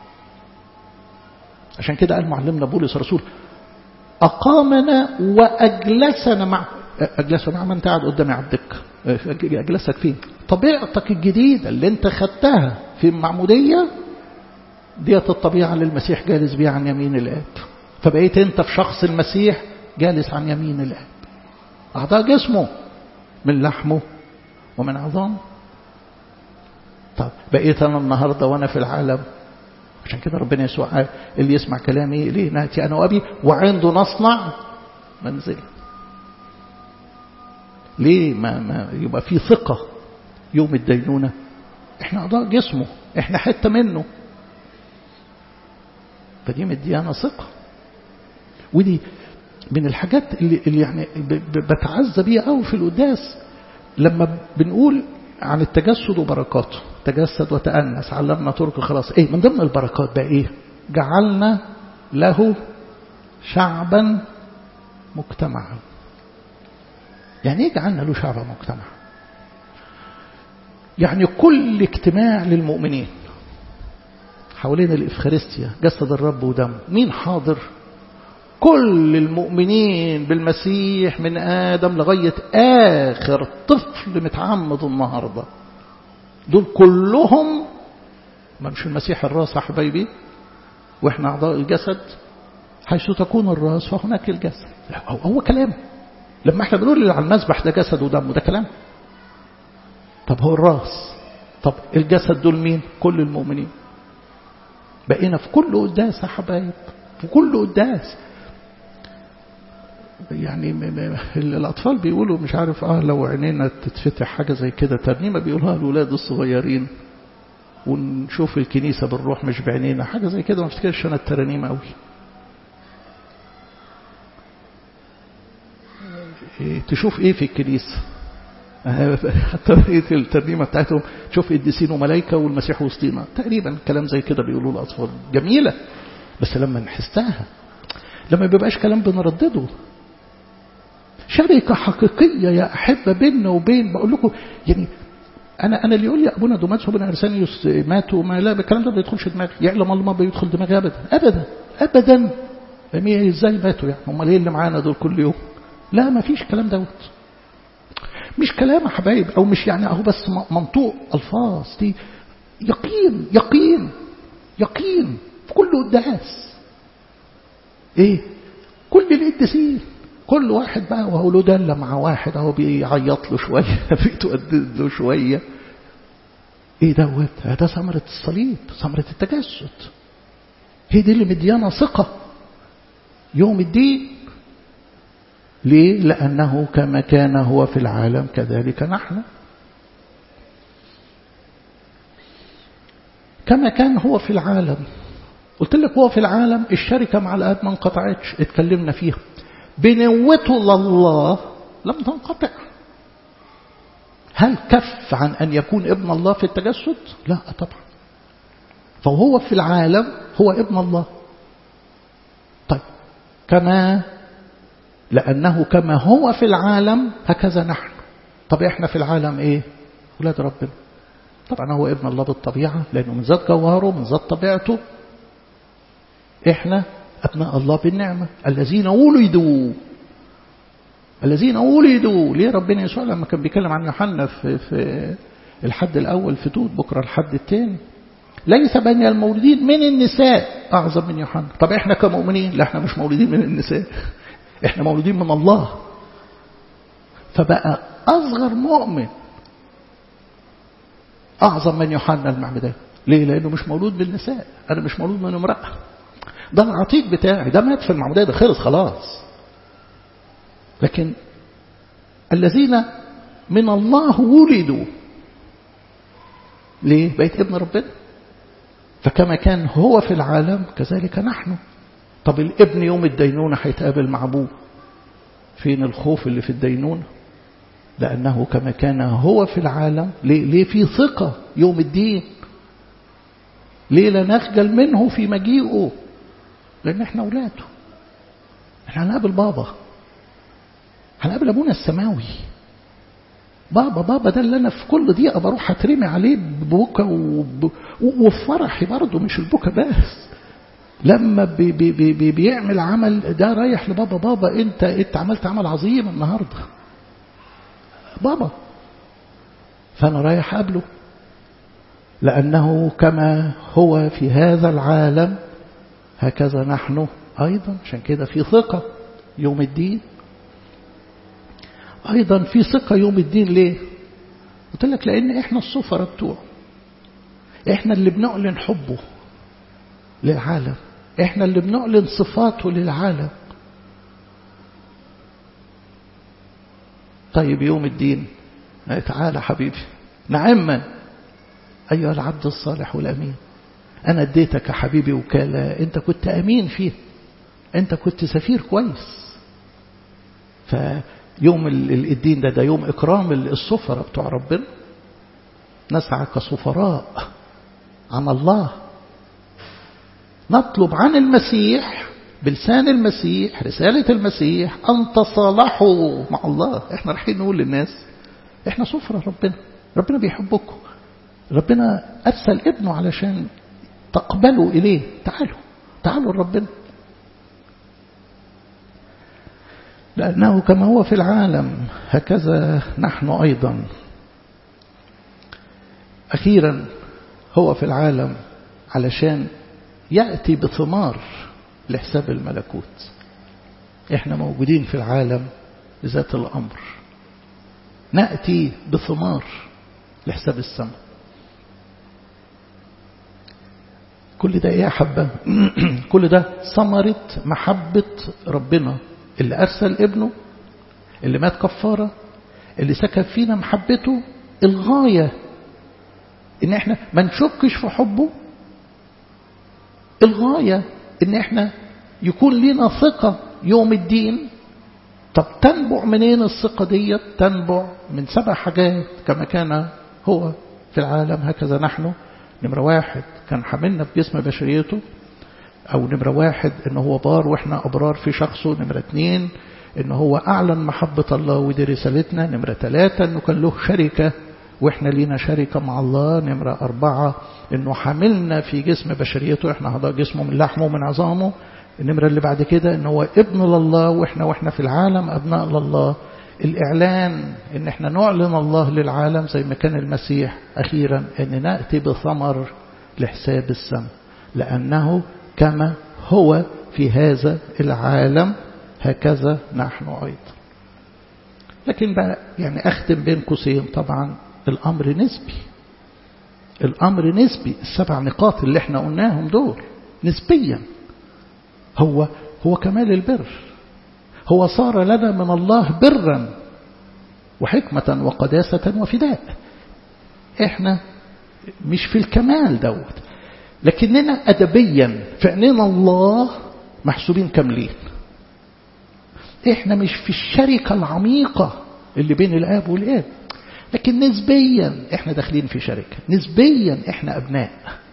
عشان كده قال معلمنا بولس الرسول أقامنا وأجلسنا مع ما أنت قاعد قدامي على الدكة، أجلسك فين؟ طبيعتك الجديدة اللي أنت خدتها في المعمودية ديت الطبيعة اللي المسيح جالس بيها عن يمين الآب، فبقيت أنت في شخص المسيح جالس عن يمين الآب، أعضاء جسمه من لحمه ومن عظامه. طب بقيت أنا النهاردة وأنا في العالم. عشان كده ربنا يسوع قال اللي يسمع كلامي ليه نأتي أنا وأبي وعنده نصنع منزل. ليه ما يبقى في ثقة يوم الدينونة؟ احنا أعضاء جسمه، احنا حتة منه، فدي مديانا ثقة. ودي من الحاجات اللي يعني بتعزى بيها قوي في القداس، لما بنقول عن التجسد وبركاته، تجسد وتأنس، علمنا طرق خلاص. ايه من ضمن البركات بقى؟ ايه؟ جعلنا له شعبا مجتمعا. يعني ايه جعلنا له شعبا مجتمعا؟ يعني كل اجتماع للمؤمنين حوالين الإفخارستيا، جسد الرب ودمه، مين حاضر؟ كل المؤمنين بالمسيح من آدم لغاية آخر طفل متعمد النهاردة، دول كلهم. ما مش المسيح الراس يا حبايبي، وإحنا أعضاء الجسد، حيث تكون الراس فهناك الجسد. هو كلام. لما احنا بنقول على المذبح ده جسد ودم، ده كلام. طب هو الراس، طب الجسد دول مين؟ كل المؤمنين. بقينا في كل قداس يا حبايب، في كل قداس. يعني الأطفال بيقولوا مش عارف لو عينينا تتفتح حاجة زي كده، ترنيمة بيقولوها الأولاد الصغيرين، ونشوف الكنيسة بالروح مش بعينينا، حاجة زي كده. ما افتكرش أنا الترنيمة قوي. تشوف ايه في الكنيسة؟ حتى الترنيمة بتاعتهم تشوف قديسين وملائكة والمسيح وسطينا، تقريبا كلام زي كده بيقولوا الأطفال. جميلة، بس لما نحسها، لما بيبقاش كلام بنردده. شركة حقيقية يا أحبة بيننا وبين، بقول لكم يعني أنا اللي يقول لي أبونا دوماتس وابونا أرسانيوس ماتوا، ما لا الكلام ده ما بيدخلش دماغي، يعلم الله ما بيدخل دماغي أبدا أبدا أبدا. إزاي ماتوا يعني؟ هم ليه اللي معانا دول كل يوم؟ لا، ما فيش الكلام دوت. مش كلام يا حبايب، أو مش يعني أهو بس منطوق ألفاظ، دي يقين يقين يقين في كل قداس. إيه؟ كل القديسين كل واحد بقى وهو له دلة مع واحد أهو بيعيط له شوية بيتودد له شوية. إيه دوت؟ هذا ثمرة الصليب، ثمرة التجسد. هي دي اللي مديانا ثقة يوم الدين. ليه؟ لأنه كما كان هو في العالم كذلك نحن. كما كان هو في العالم، قلت لك هو في العالم، الشركة مع الآب ما انقطعتش، اتكلمنا فيها. بنوته لله لم تنقطع. هل كف عن أن يكون ابن الله في التجسد؟ لا طبعا. فهو في العالم هو ابن الله. طيب كما، لأنه كما هو في العالم هكذا نحن. طب احنا في العالم ايه؟ أولاد ربنا. طبعا هو ابن الله بالطبيعة لأنه من ذات جوهره من ذات طبيعته. احنا أبناء الله بالنعمة، الذين ولدوا. الذين ولدوا. ليه ربنا يسوع لما كان بيتكلم عن يوحنا في الحد الأول في توت، بكرة الحد الثاني، ليس بني المولودين من النساء أعظم من يوحنا. طب احنا كمؤمنين لا، احنا مش مولودين من النساء، احنا مولودين من الله. فبقى أصغر مؤمن أعظم من يوحنا المعمدان. ليه؟ لأنه مش مولود بالنساء، أنا مش مولود من امرأة. ده العتيق بتاعي، ده مات في المعمودية، ده خلص خلاص. لكن الذين من الله ولدوا، ليه؟ بقيت ابن ربنا. فكما كان هو في العالم كذلك نحن. طب الابن يوم الدينونة هيتقابل مع أبوه، فين الخوف اللي في الدينونة؟ لأنه كما كان هو في العالم. ليه في ثقة يوم الدين؟ ليه لا نخجل منه في مجيئه؟ لأن احنا أولاده. احنا هنقابل بابا، هنقابل أبونا السماوي. بابا ده اللي أنا في كل دقيقة بروح أترمي عليه ببكى وفرحي برضه، مش البكى بس. لما بيعمل عمل ده رايح لبابا، بابا انت عملت عمل عظيم النهارده بابا، فأنا رايح أقابله. لأنه كما هو في هذا العالم هكذا نحن أيضا. عشان كده في ثقة يوم الدين. أيضا في ثقة يوم الدين. ليه؟ قلت لك لأن إحنا السفراء بتوعه، إحنا اللي بنعلن حبه للعالم، إحنا اللي بنعلن صفاته للعالم. طيب يوم الدين تعالى حبيبي نعما أيها العبد الصالح والأمين، أنا اديتك يا حبيبي وكالة، أنت كنت أمين فيه، أنت كنت سفير كويس. فيوم الدين ده يوم إكرام السفراء بتوع ربنا. نسعى كسفراء عن الله، نطلب عن المسيح بلسان المسيح رسالة المسيح أن تصالحوا مع الله. احنا رايحين نقول للناس احنا سفراء ربنا بيحبكم، ربنا أرسل ابنه علشان تقبلوا إليه. تعالوا لربنا. لأنه كما هو في العالم هكذا نحن أيضا. أخيرا هو في العالم علشان يأتي بثمار لحساب الملكوت. إحنا موجودين في العالم بذات الأمر، نأتي بثمار لحساب السماء. كل ده إيه يا حبة؟ كل ده ثمرة محبة ربنا اللي أرسل ابنه، اللي مات كفارة، اللي سكب فينا محبته. الغاية إن إحنا ما نشكش في حبه، الغاية إن إحنا يكون لنا ثقة يوم الدين. طب تنبع منين الثقة دي؟ تنبع من 7 حاجات. كما كان هو في العالم هكذا نحن. نمرة 1 كان حملنا في جسم بشريته، أو نمرة 1 إنه هو بار وإحنا أبرار في شخصه. نمرة 2 إنه هو أعلن محبة الله ودي رسالتنا. نمرة 3 إنه كان له شركة وإحنا لينا شركة مع الله. نمرة 4 إنه حملنا في جسم بشريته، إحنا هذا جسمه من لحمه ومن عظامه. النمرة اللي بعد كده إنه هو ابن لله وإحنا في العالم أبناء لله. الإعلان إن احنا نعلن الله للعالم زي ما كان المسيح أخيرا أن نأتي بثمر لحساب السماء، لأنه كما هو في هذا العالم هكذا نحن أيضا. لكن بقى يعني أختم بين قوسين، طبعا الأمر نسبي، الأمر نسبي. السبع نقاط اللي احنا قلناهم دول نسبيا. هو كمال البر، هو صار لنا من الله برا وحكمة وقداسة وفداء. احنا مش في الكمال دوت، لكننا أدبيا في عينين الله محسوبين كاملين. احنا مش في الشركة العميقة اللي بين الآب والابن، لكن نسبيا احنا داخلين في شركة، نسبيا احنا أبناء.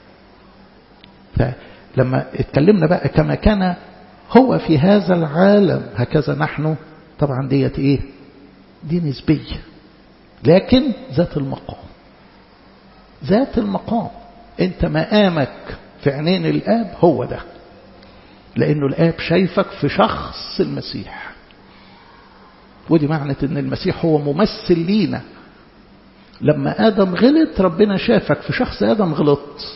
فلما اتكلمنا بقى كما كان هو في هذا العالم هكذا نحن، طبعا ديت ايه؟ دي نسبية، لكن ذات المقام، ذات المقام. انت مقامك في عينين الآب هو ده، لأنه الآب شايفك في شخص المسيح. ودي معنى ان المسيح هو ممثل لينا. لما آدم غلط ربنا شافك في شخص آدم غلط،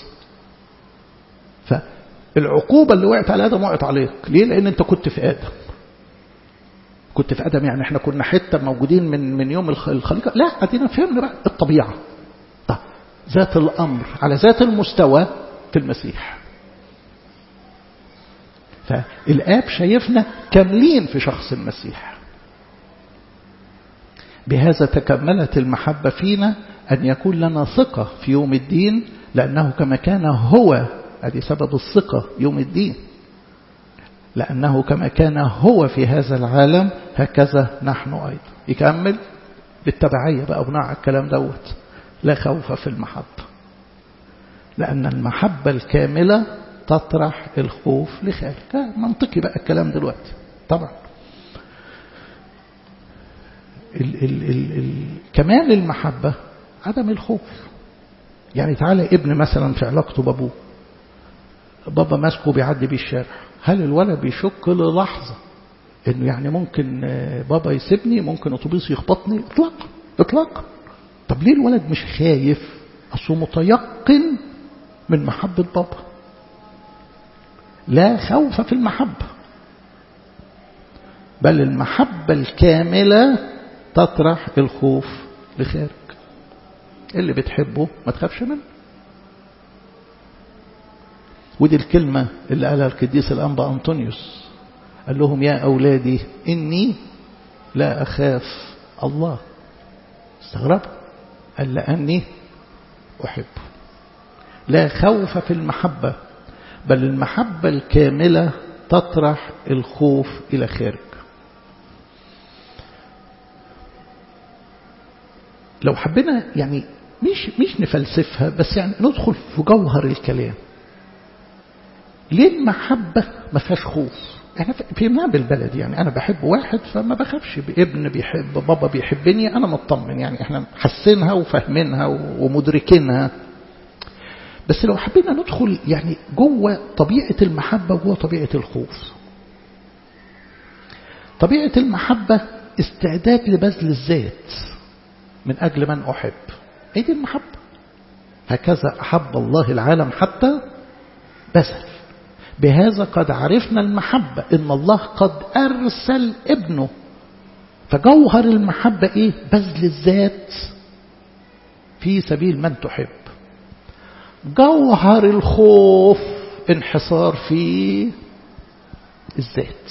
فالعقوبة اللي وقعت على آدم وقعت عليك. ليه؟ لأن انت كنت في آدم، كنت في آدم، يعني احنا كنا حتة موجودين من يوم الخليقة. لا، ادينا فهمنا بقى الطبيعة. طب ذات الأمر على ذات المستوى في المسيح. فالآب شايفنا كاملين في شخص المسيح. بهذا تكملت المحبة فينا أن يكون لنا ثقة في يوم الدين، لأنه كما كان هو، هذه سبب الثقة يوم الدين، لأنه كما كان هو في هذا العالم هكذا نحن أيضا. يكمل بالتبعية بقى بناء على الكلام دوت: لا خوف في المحبة، لأن المحبة الكاملة تطرح الخوف لخارج. منطقي بقى الكلام دلوقتي طبعا. كمال المحبة عدم الخوف. يعني تعالى ابن مثلا في علاقته بابوه، بابا ماسكه بيعدي بيه الشارع، هل الولد بيشك للحظة انه يعني ممكن بابا يسيبني، ممكن اتوبيس يخبطني؟ اطلاقا اطلاقا. طب ليه الولد مش خايف؟ اصله متيقن من محبة بابا. لا خوف في المحبة، بل المحبة الكاملة تطرح الخوف لخارج. اللي بتحبه ما تخافش منه. ودي الكلمة اللي قالها القديس الأنبا أنطونيوس، قال لهم: يا أولادي إني لا أخاف الله. استغربوا، قال: لأني أحبه. لا خوف في المحبة، بل المحبة الكاملة تطرح الخوف إلى خارج. لو حبينا يعني مش نفلسفها، بس يعني ندخل في جوهر الكلام. ليه المحبة ما فيهاش خوف؟ احنا فهمناها بالبلد، يعني انا بحب واحد فما بخافش، ابن بيحب بابا بيحبني انا مطمن، يعني احنا حاسينها وفاهمينها ومدركينها. بس لو حبينا ندخل يعني جوه طبيعة المحبة وجوه طبيعة الخوف. طبيعة المحبة استعداد لبذل الذات من أجل من أحب. ايه دي المحبة؟ هكذا أحب الله العالم حتى بذل. بهذا قد عرفنا المحبة، إن الله قد أرسل ابنه. فجوهر المحبة إيه؟ بذل الذات في سبيل من تحب. جوهر الخوف انحصار في الذات.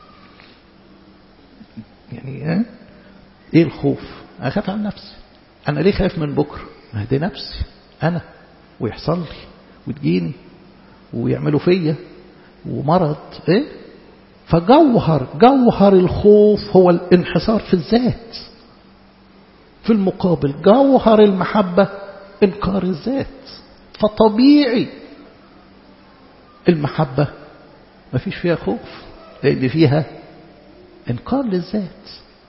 يعني ايه الخوف؟ اخاف عن نفسي. انا ليه خايف من بكره؟ ما دي نفسي انا، ويحصل لي وتجيني ويعملوا فيا ومرض. ايه؟ جوهر الخوف هو الانحصار في الذات. في المقابل جوهر المحبة انكار الذات. فطبيعي المحبة ما فيش فيها خوف، لأن فيها انكار للذات.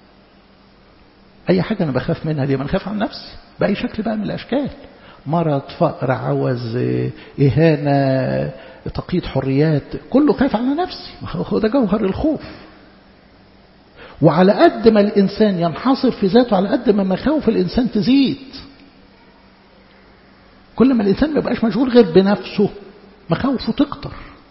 أي حاجة أنا بخاف منها ليه؟ ما نخاف عن نفسي بأي شكل بقى من الأشكال. مرض، فقر، عوز، إهانة، تقييد حريات، كله خايف على نفسي. هو ده جوهر الخوف. وعلى قد ما الإنسان ينحصر في ذاته على قد ما مخاوف الإنسان تزيد. كل ما الإنسان ما يبقاش مشغول غير بنفسه مخاوفه تكتر.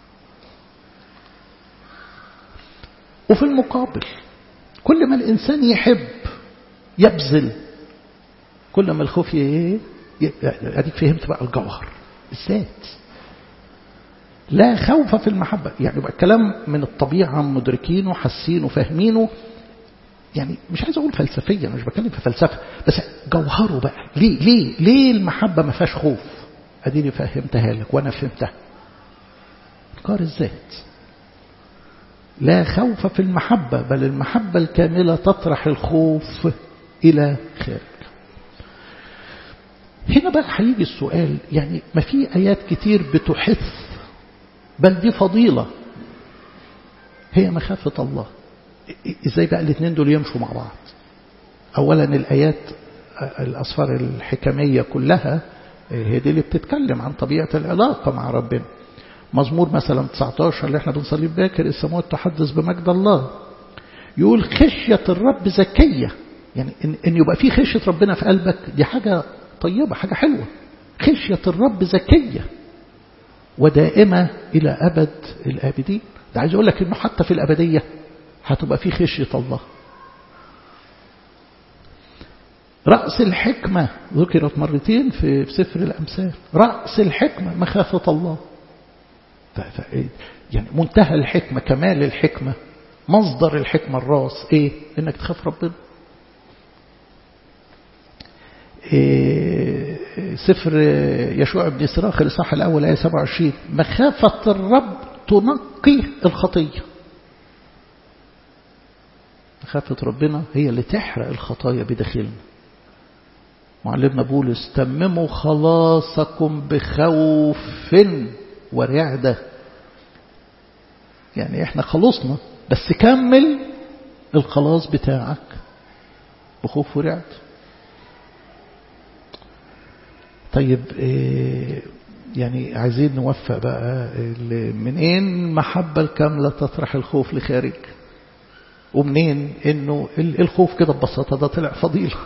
وفي المقابل كل ما الإنسان يحب يبذل كل ما الخوف أديك فهمت بقى الجوهر الذات. لا خوف في المحبة، يعني بقى الكلام من الطبيعة مدركينه وحاسينه وفاهمينه، يعني مش عايز أقول فلسفيا، مش بتكلم في فلسفة، بس جوهره بقى. ليه المحبة ما فيهاش خوف؟ أديني فهمتها لك وأنا فهمتها. إنكار الذات. لا خوف في المحبة، بل المحبة الكاملة تطرح الخوف إلى خارج. هنا بقى هيجي السؤال، يعني ما في آيات كتير بتحث، بل دي فضيلة هي مخافة الله. إزاي بقى الاثنين دول يمشوا مع بعض؟ أولا الآيات الأسفار الحكمية كلها هي دي اللي بتتكلم عن طبيعة العلاقة مع ربنا. مزمور مثلا 19 اللي احنا بنصلي باكر، السماوات تحدث بمجد الله، يقول خشية الرب زكية. يعني إن يبقى في خشية ربنا في قلبك دي حاجة طيبة، حاجة حلوة. خشية الرب زكية ودائمة إلى أبد الآبدين. ده عايز أقول لك إنه حتى في الأبدية هتبقى في خشية الله. رأس الحكمة ذكرت مرتين في سفر الأمثال. رأس الحكمة مخافة الله. يعني منتهى الحكمة، كمال الحكمة، مصدر الحكمة الراس إيه؟ إنك تخاف ربنا. سفر يشوع بن سراخ الإصحاح الأول آية 27 مخافة الرب تنقي الخطية. مخافة ربنا هي اللي تحرق الخطايا بداخلنا. معلمنا بولس تمموا خلاصكم بخوف ورعدة. يعني احنا خلصنا، بس كمل الخلاص بتاعك بخوف ورعد. طيب يعني عايزين نوفق بقى منين المحبة الكاملة تطرح الخوف لخارج، ومنين انه الخوف كده ببساطة ده طلع فضيلة.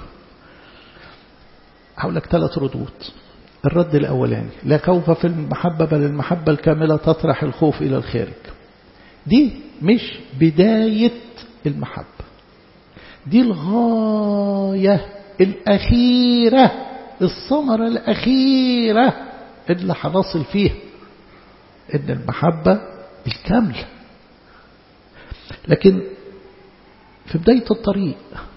هقول لك 3 ردود. الرد الأولاني لا خوف في المحبة، بل المحبة الكاملة تطرح الخوف إلى الخارج. دي مش بداية المحبة، دي الغاية الأخيرة، الثمرة الأخيرة اللي هنصل فيها، إن المحبة الكاملة. لكن في بداية الطريق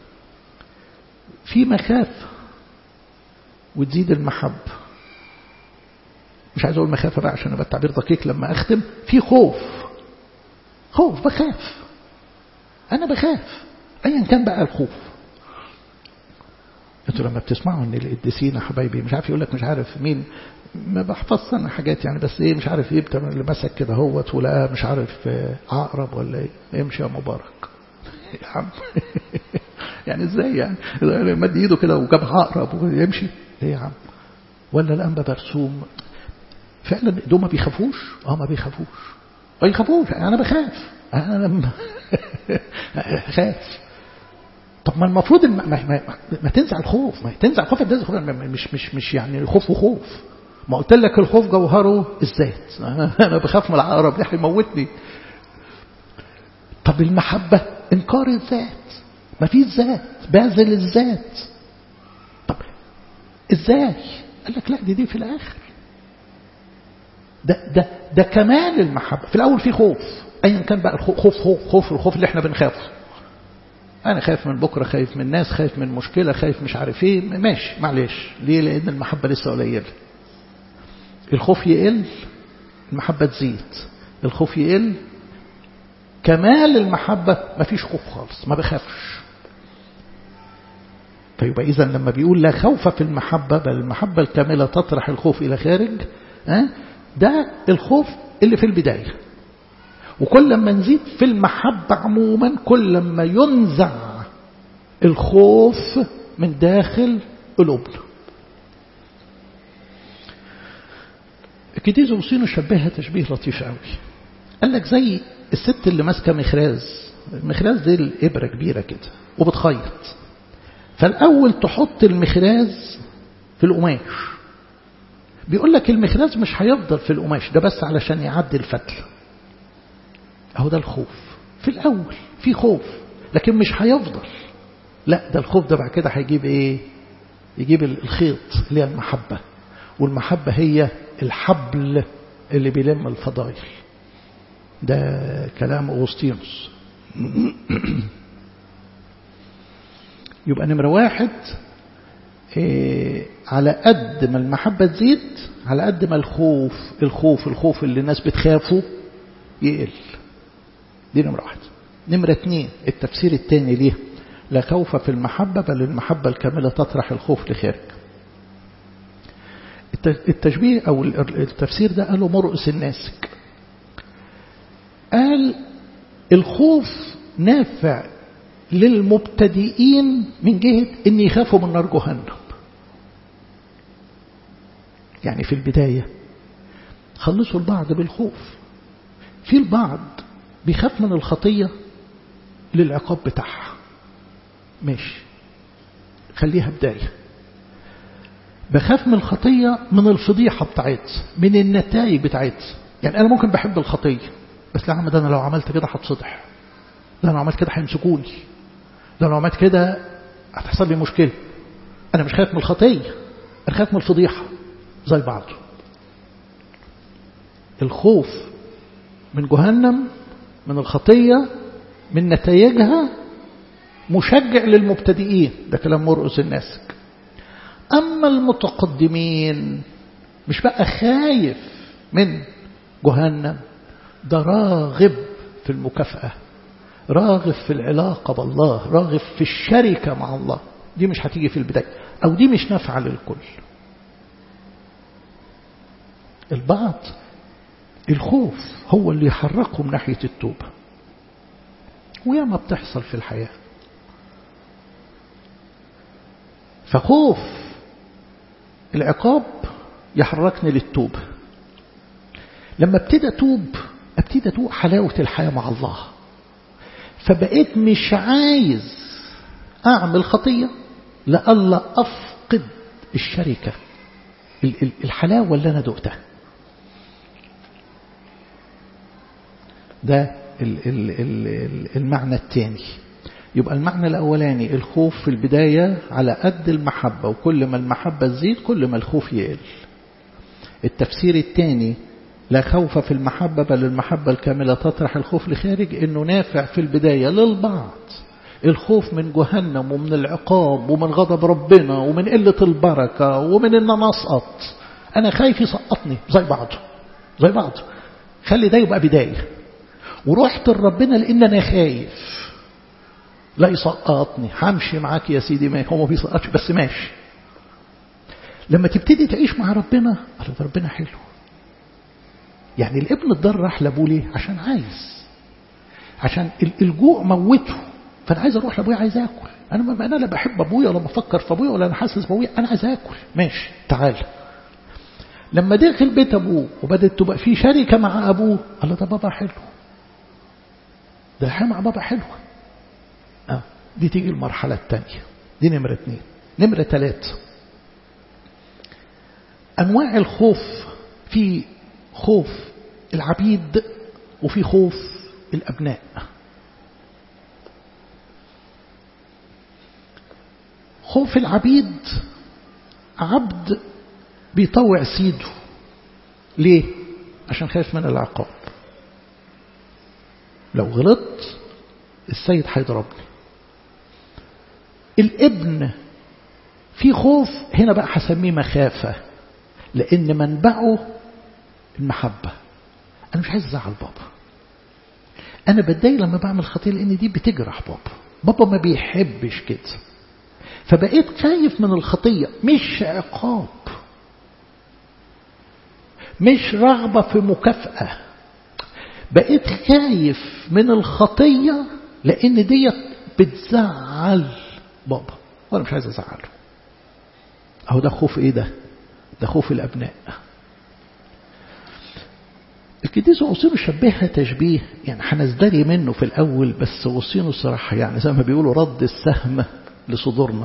في مخافة وتزيد المحبة. مش عايز أقول مخافة بقى عشان يبقى التعبير دقيق لما أختم. في خوف بخاف، أنا بخاف أيا كان بقى الخوف. انتوا لما بتسمعوا ان القديسين حبايبي مش عارف يقول لك مش عارف مين، ما بحفظش انا حاجات يعني، بس ايه مش عارف ايه اللي مسك كده هوت ولقاه مش عارف عقرب ولا ايه، امشي يا مبارك يا عم. يعني ازاي يعني مد ايده كده وجاب عقرب ويمشي ايه يا عم؟ ولا الانبا برسوم فعلا دول ما بيخافوش؟ ما بيخافوش. ما يخافوش. انا بخاف، انا خاف. طب ما المفروض ما تنزع الخوف، ما تنزع الخوف. مش يعني خوف وخوف. ما قلت لك الخوف جوهره الذات. انا بخاف من العقرب ده هيموتني. طب المحبة انكار الذات، ما في الذات، باذل الذات. طب ازاي؟ قال لك لا دي في الاخر. ده كمال المحبة. في الاول في خوف ايا كان بقى الخوف اللي احنا بنخافه. أنا خايف من بكرة، خايف من الناس، خايف من مشكلة، خايف مش عارف إيه، ماشي معلش. ليه؟ لأن المحبة لسه قليلة. الخوف يقل، المحبة تزيد. الخوف يقل، كمال المحبة ما فيش خوف خالص، ما بخافش. فيبقى إذن لما بيقول لا خوف في المحبة، بل المحبة الكاملة تطرح الخوف إلى خارج، ده الخوف اللي في البداية. وكل ما نزيد في المحبة عموما كل ما ينزع الخوف من داخل قلوبنا. القديس أغسطينوس شبهها تشبيه لطيف قوي. قال لك زي الست اللي ماسكه مخراز المخراز دي الإبرة كبيرة كده وبتخيط. فالأول تحط المخراز في القماش. بيقول لك المخراز مش هيفضل في القماش ده بس علشان يعدي الفتل. اهو ده الخوف. في الأول في خوف لكن مش هيفضل. لا ده الخوف ده بعد كده هيجيب ايه؟ يجيب الخيط اللي هي المحبة. والمحبة هي الحبل اللي بيلم الفضائل. ده كلام أغسطينوس. يبقى نمرة واحد على قد ما المحبة تزيد على قد ما الخوف اللي الناس بتخافه يقل. دي نمرة واحد. نمرة اتنين التفسير التاني ليه لا خوف في المحبة بل المحبة الكاملة تطرح الخوف لخارج. التشبيه أو التفسير ده قاله مرقس الناسك. قال الخوف نافع للمبتدئين من جهة ان يخافوا من نار جهنم. يعني في البداية خلصوا البعض بالخوف. في البعض بيخاف من الخطية للعقاب بتاعها، ماشي، خليها بداية. بخاف من الخطية من الفضيحة بتاعتها، من النتائج بتاعتها. يعني أنا ممكن بحب الخطية بس لا ده أنا لو عملت كده هتصدح، ده أنا لو عملت كده هيمسكوني، ده لو عملت كده هتحصل لي مشكلة. أنا مش خايف من الخطية، أنا خايف من الفضيحة. زي بعض. الخوف من جهنم، من الخطية، من نتائجها مشجع للمبتدئين. ده كلام مرقس الناسك. أما المتقدمين مش بقى خايف من جهنم، ده راغب في المكافأة، راغب في العلاقة بالله، راغب في الشركة مع الله. دي مش هتيجي في البداية أو دي مش نافعة للكل. البعض الخوف هو اللي يحركهم ناحية التوبة، وياما بتحصل في الحياة. فخوف العقاب يحركني للتوبة. لما ابتدى أتوب حلاوة الحياة مع الله. فبقيت مش عايز أعمل خطية لألا أفقد الشركة، الحلاوة اللي أنا دقتها. ده المعنى الثاني. يبقى المعنى الأولاني الخوف في البداية على قد المحبة، وكل ما المحبة تزيد كل ما الخوف يقل. التفسير الثاني لا خوف في المحبة بل المحبة الكاملة تطرح الخوف لخارج، إنه نافع في البداية للبعض الخوف من جهنم ومن العقاب ومن غضب ربنا ومن قلة البركة ومن إن أنا أسقط. أنا خايف يسقطني. زي بعض. خلي ده يبقى بداية. ورحت لربنا لأن أنا خايف لا يسقطني، همشي معاك يا سيدي، ما هو ما بيسقطش بس ماشي. لما تبتدي تعيش مع ربنا، ربنا حلو. يعني الابن الضال راح لابوه ليه؟ عشان الجوع موته. فانا عايز اروح لابويا، عايز اكل. انا لا بحب ابويا ولا بفكر في ابويا ولا انا حاسس بابويا، انا عايز اكل. ماشي تعال. لما دخل بيت ابوه وبدت تبقى في شركه مع ابوه، قال ده بابا حلو، ده الحياه مع بابا حلوه. دي تيجي المرحله الثانيه. دي نمره 2. نمره 3 انواع الخوف. في خوف العبيد وفي خوف الابناء. خوف العبيد، عبد بيطوع سيده. ليه؟ عشان خايف من العقاب. لو غلطت السيد هيضربني. الابن في خوف هنا بقى هسميه مخافة، لأن منبعه المحبة. أنا مش عايز أزعل بابا، أنا بتضايق لما بعمل خطية لأن دي بتجرح بابا ما بيحبش كده. فبقيت خايف من الخطية، مش عقاب، مش رغبة في مكافأة. بقيت خايف من الخطية لأن دي بتزعل بابا وأنا مش عايز أزعله. أهو ده خوف إيه؟ ده خوف الأبناء. القديس أغسطينوس شبهها تشبيه يعني هنزدري منه في الأول، بس أغسطينوس الصراحة يعني زي ما بيقولوا رد السهم لصدورنا.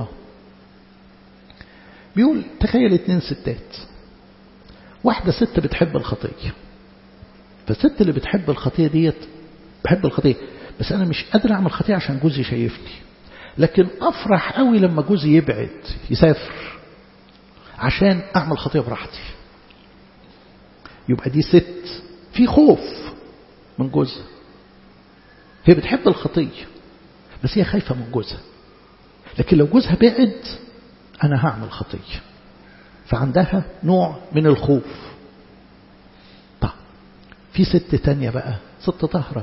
بيقول تخيل 2 ستات، واحدة ست بتحب الخطية، فالست اللي بتحب الخطية ديت بحب الخطية بس أنا مش قادر أعمل خطية عشان جوزي شايفني، لكن أفرح قوي لما جوزي يبعد يسافر عشان أعمل خطية براحتي. يبقى دي ست في خوف من جوزها، هي بتحب الخطية بس هي خايفة من جوزها، لكن لو جوزها بعد أنا هعمل خطية، فعندها نوع من الخوف. طيب في ست تانية بقى، ست طاهرة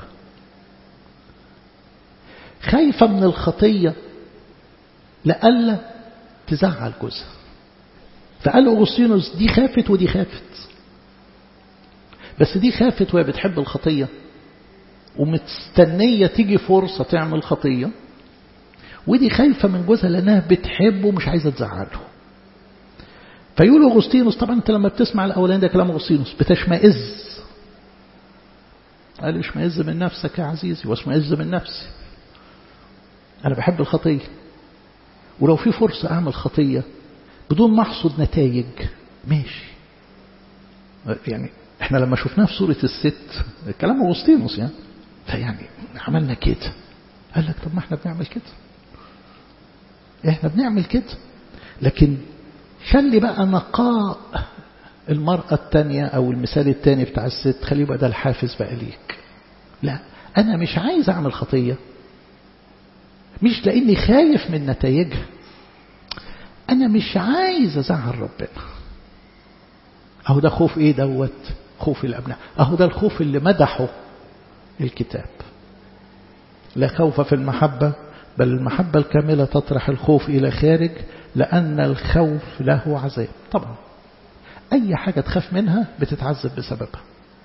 خايفة من الخطية لألا تزعل جوزها، فقال أغسطينوس دي خافت ودي خافت، بس دي خافت وهي بتحب الخطية ومستنية تيجي فرصة تعمل خطية، ودي خايفة من جوزها لأنها بتحبه ومش عايزة تزعله. فيقول أغسطينوس طبعا أنت لما بتسمع الأولين ده كلام أغسطينوس بتشمئز، قال اشمئز من نفسك يا عزيزي واشمئز من نفسي، أنا بحب الخطية ولو في فرصة أعمل خطية بدون ما أحصد نتائج ماشي. يعني احنا لما شفناه في سورة الست كلام أغسطينوس يعني فيعني عملنا كده، قال لك طب ما احنا بنعمل كده، احنا بنعمل كده، لكن خلي بقى نقاء المرأة التانية أو المثال التاني بتاع الست خليه بقى ده الحافز بقى ليك. لا أنا مش عايز أعمل خطية مش لأني خايف من نتائجها، أنا مش عايز أزعل ربنا. أهو ده خوف إيه دوت؟ خوف الأبناء. أهو ده الخوف اللي مدحه الكتاب. لا خوف في المحبة بل المحبة الكاملة تطرح الخوف إلى خارج لأن الخوف له عذاب. طبعا أي حاجة تخاف منها بتتعذب بسببها.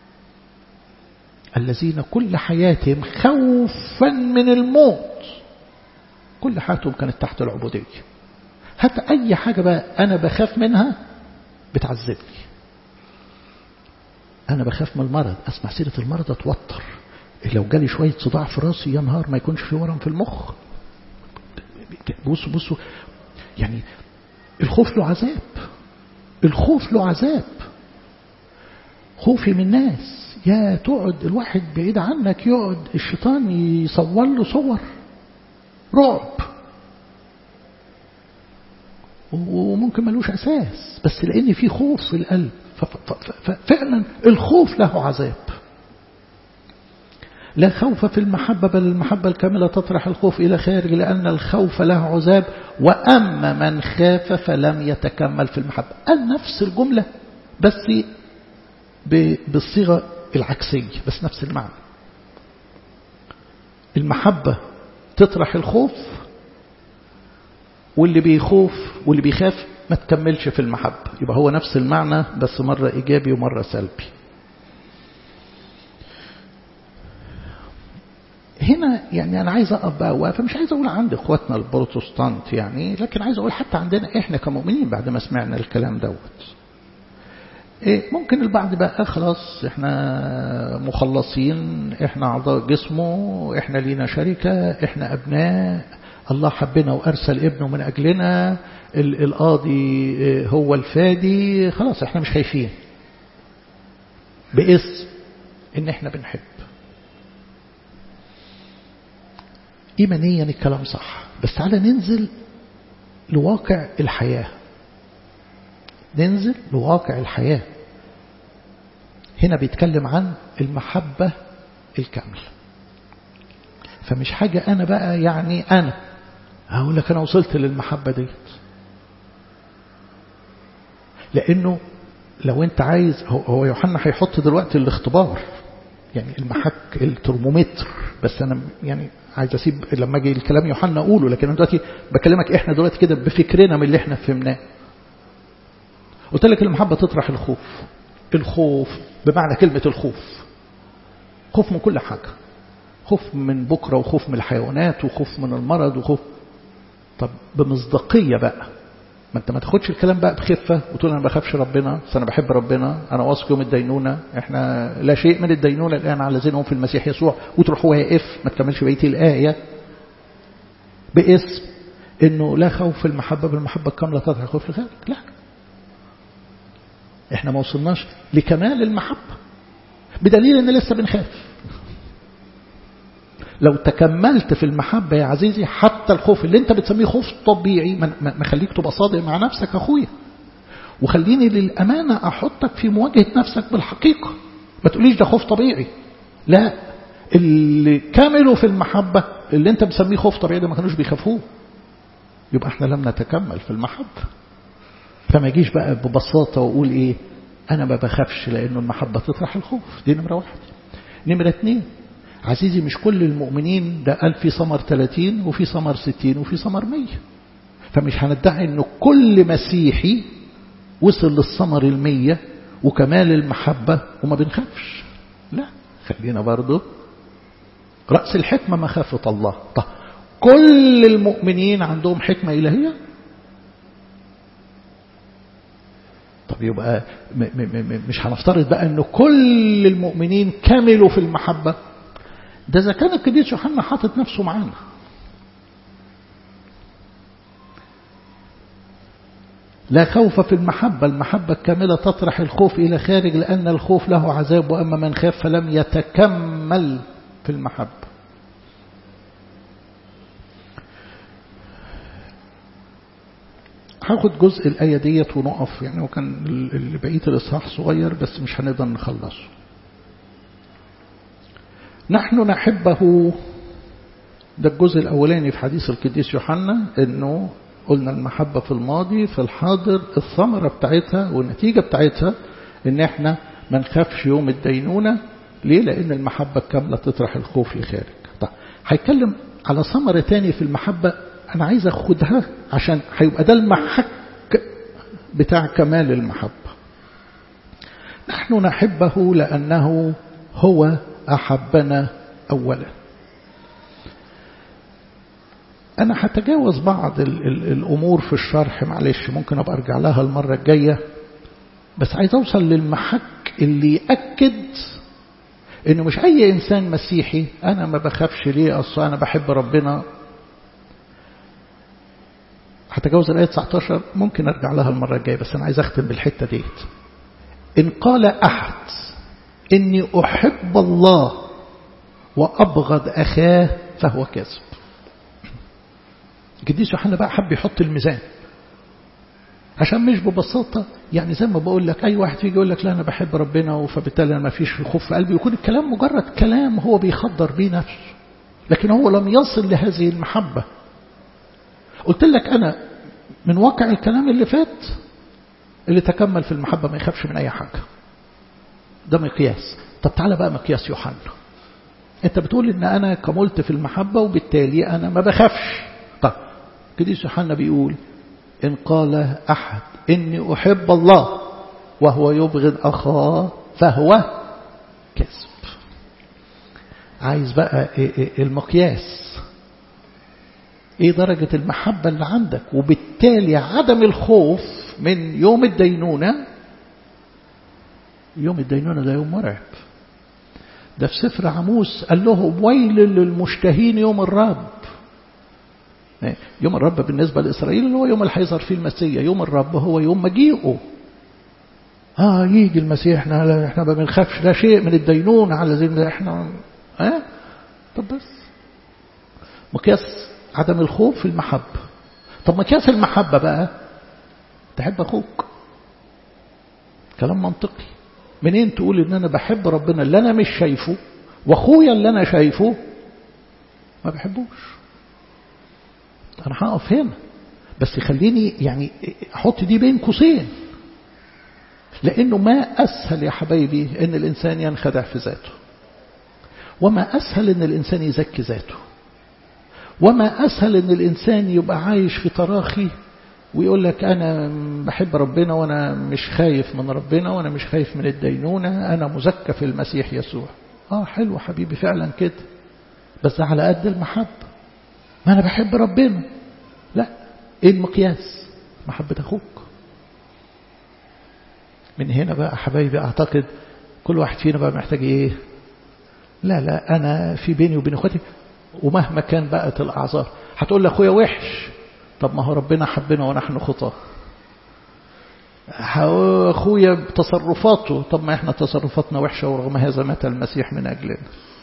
الذين كل حياتهم خوفا من الموت، كل حياتهم كانت تحت العبودية. حتى أي حاجة بقى أنا بخاف منها بتعذبني. أنا بخاف من المرض، أسمع سيرة المرض أتوتر، لو جالي شوية صداع في راسي يا نهار ما يكونش في ورم في المخ. بصوا يعني الخوف له عذاب، الخوف له عذاب. خوفي من الناس، يا تقعد الواحد بعيد عنك يقعد الشيطان يصور له صور رعب وممكن ملوش أساس، بس لأن في خوف في القلب ففعلا الخوف له عذاب. لا خوف في المحبة بل المحبة الكاملة تطرح الخوف إلى خارج لأن الخوف له عذاب وأما من خاف فلم يتكمل في المحبة. قال نفس الجملة بس بالصيغة العكسية بس نفس المعنى. المحبة تطرح الخوف واللي بيخوف واللي بيخاف ما تكملش في المحبة، يبقى هو نفس المعنى بس مرة إيجابي ومرة سلبي. هنا يعني أنا عايز أقف بقى وقفة، مش عايز أقول عند إخواتنا البروتستانت يعني، لكن عايز أقول حتى عندنا إحنا كمؤمنين بعد ما سمعنا الكلام دوت. ممكن البعض بقى خلاص إحنا مخلصين، إحنا أعضاء جسمه، إحنا لينا شركة، إحنا أبناء الله، حبنا وأرسل ابنه من أجلنا، القاضي هو الفادي، خلاص إحنا مش خايفين باسم إن إحنا بنحب. إيمانيا الكلام صح، بس تعالى ننزل لواقع الحياة، ننزل لواقع الحياة. هنا بيتكلم عن المحبة الكاملة، فمش حاجة أنا بقى يعني أنا هقول لك أنا وصلت للمحبة ديت، لأنه لو أنت عايز هو يوحنا هيحط دلوقتي الاختبار يعني المحك الترمومتر، بس أنا يعني عايز أسيب لما أجي الكلام يوحنا أقوله، لكن أنا دلوقتي بكلمك إحنا دلوقتي كده بفكرنا من اللي إحنا فهمناه. قلت لك المحبة تطرح الخوف، الخوف بمعنى كلمة الخوف، خوف من كل حاجة، خوف من بكرة وخوف من الحيوانات وخوف من المرض وخوف. طب بمصداقية بقى ما انت ما تاخدش الكلام بقى بخفة وتقول انا بخافش ربنا، انا بحب ربنا، انا واثق يوم الدينونة، احنا لا شيء من الدينونة الان على الذين هم في المسيح يسوع، وتروح واقف ما تكملش بقية الآية باسم انه لا خوف في المحبة، بالمحبة الكاملة تطرح الخوف في الخارج. لا، احنا ما وصلناش لكمال المحبة، بدليل ان لسه بنخاف. لو تكملت في المحبة يا عزيزي حتى الخوف اللي انت بتسميه خوف طبيعي، ما خليك تبقى صادق مع نفسك اخويا، وخليني للأمانة احطك في مواجهة نفسك بالحقيقة. ما تقوليش ده خوف طبيعي، لا، اللي كاملوا في المحبة اللي انت بتسميه خوف طبيعي ده ما كانوش بيخافوه، يبقى احنا لم نتكمل في المحبة. فما يجيش بقى ببساطة وأقول إيه أنا ما بخافش لأنه المحبة تطرح الخوف. دي نمرة واحد. نمرة 2 عزيزي، مش كل المؤمنين ده قال في ثمر 30 وفي ثمر 60 وفي ثمر 100. فمش هندعي أنه كل مسيحي وصل للثمر 100 وكمال المحبة وما بنخافش. لا، خلينا برضو رأس الحكمة مخافة الله. طب كل المؤمنين عندهم حكمة إلهية؟ طب يبقى مش هنفترض بقى أنه كل المؤمنين كملوا في المحبة. ده إذا كان القديس يوحنا حاطط نفسه معانا. لا خوف في المحبة، المحبة الكاملة تطرح الخوف إلى خارج، لأن الخوف له عذاب، وأما من خاف فلم يتكمل في المحبة. هاخد جزء الآية ديت ونقف، يعني وكان بقية الإصحاح صغير بس مش هنقدر نخلصه. نحن نحبه، ده الجزء الأولاني في حديث القديس يوحنا، إنه قلنا المحبة في الماضي، في الحاضر الثمرة بتاعتها والنتيجة بتاعتها إن احنا ما نخافش يوم الدينونة. ليه؟ لأن المحبة الكاملة تطرح الخوف لخارج. طيب هيتكلم على ثمرة تاني في المحبة أنا عايز أخدها عشان هيبقى ده المحك بتاع كمال المحبة. نحن نحبه لأنه هو أحبنا أولا. أنا هتجاوز بعض الأمور في الشرح، معلش ممكن أبقى أرجع لها المرة الجاية، بس عايز أوصل للمحك اللي يأكد إنه مش أي إنسان مسيحي أنا ما بخافش ليه أصلا أنا بحب ربنا. هتجاوز الآية 19 ممكن أرجع لها المرة الجاية، بس أنا عايز أختم بالحتة ديت. إن قال أحد إني أحب الله وأبغض أخاه فهو كاذب. القديس يوحنا بقى حب يحط الميزان، عشان مش ببساطة يعني زي ما بقول لك أي واحد يجي يقول لك لا أنا بحب ربنا فبالتالي أنا ما فيش خوف في قلبي، يكون الكلام مجرد كلام هو بيخدر بيه نفسه، لكن هو لم يصل لهذه المحبة. قلت لك أنا من واقع الكلام اللي فات اللي تكمل في المحبة ما يخافش من أي حاجة. ده مقياس. طب تعالى بقى مقياس يوحنا. أنت بتقول إن أنا كملت في المحبة وبالتالي أنا ما بخافش. طب القديس يوحنا بيقول إن قال أحد إني أحب الله وهو يبغض أخاه فهو كذب. عايز بقى المقياس إيه درجة المحبة اللي عندك، وبالتالي عدم الخوف من يوم الدينونة. يوم الدينونة ده يوم مرعب. ده في سفر عموس قال لهم ويل للمشتهين يوم الرب. يوم الرب بالنسبة لإسرائيل اللي هو يوم اللي هيظهر فيه المسيح. يوم الرب هو يوم مجيئه. يجي المسيح احنا ما بنخافش لا شيء من الدينونة على زي ما احنا طب بس مقياس عدم الخوف في المحبة. طب مقياس المحبة بقى تحب أخوك. كلام منطقي. منين تقول إن أنا بحب ربنا اللي أنا مش شايفه وأخويا اللي أنا شايفه ما بحبوش؟ أنا هقف هنا بس خليني يعني أحط دي بين قوسين، لأنه ما أسهل يا حبايبي إن الإنسان ينخدع في ذاته، وما أسهل إن الإنسان يزكي ذاته، وما أسهل إن الإنسان يبقى عايش في تراخي ويقول لك أنا بحب ربنا وأنا مش خايف من ربنا وأنا مش خايف من الدينونة، أنا مزكى في المسيح يسوع. حلو حبيبي فعلا كده، بس على قد المحبة. ما أنا بحب ربنا. لا، إيه المقياس؟ محبة أخوك. من هنا بقى حبايبي أعتقد كل واحد فينا بقى محتاج إيه؟ لا أنا في بيني وبين أخواتي، ومهما كان بقت الأعذار. هتقول لأخويا وحش، طب ما هو ربنا حبنا ونحن خطاه. أخويا بتصرفاته، طب ما إحنا تصرفاتنا وحشة ورغم هذا مات المسيح من أجلنا.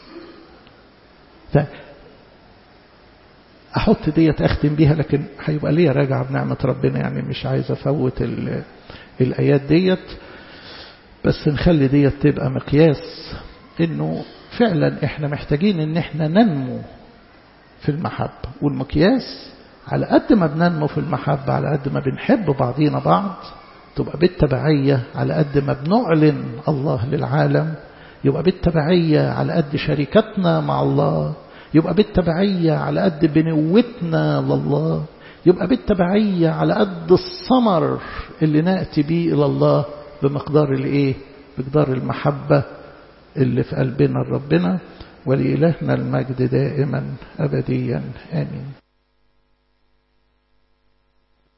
أحط ديت أختم بيها، لكن هيبقى ليا راجع بنعمة ربنا، يعني مش عايز أفوت الآيات ديت، بس نخلي ديت تبقى مقياس إنه فعلا إحنا محتاجين إن إحنا ننمو في المحبة. والمقياس على قد ما بننمو في المحبة، على قد ما بنحب بعضينا بعض، تبقى بالتبعية على قد ما بنعلن الله للعالم، يبقى بالتبعية على قد شركتنا مع الله، يبقى بالتبعية على قد بنوتنا لله، يبقى بالتبعية على قد الثمر اللي نأتي به إلى الله بمقدار الإيه؟ بمقدار المحبة اللي في قلبنا لربنا. ولإلهنا المجد دائما أبديا آمين.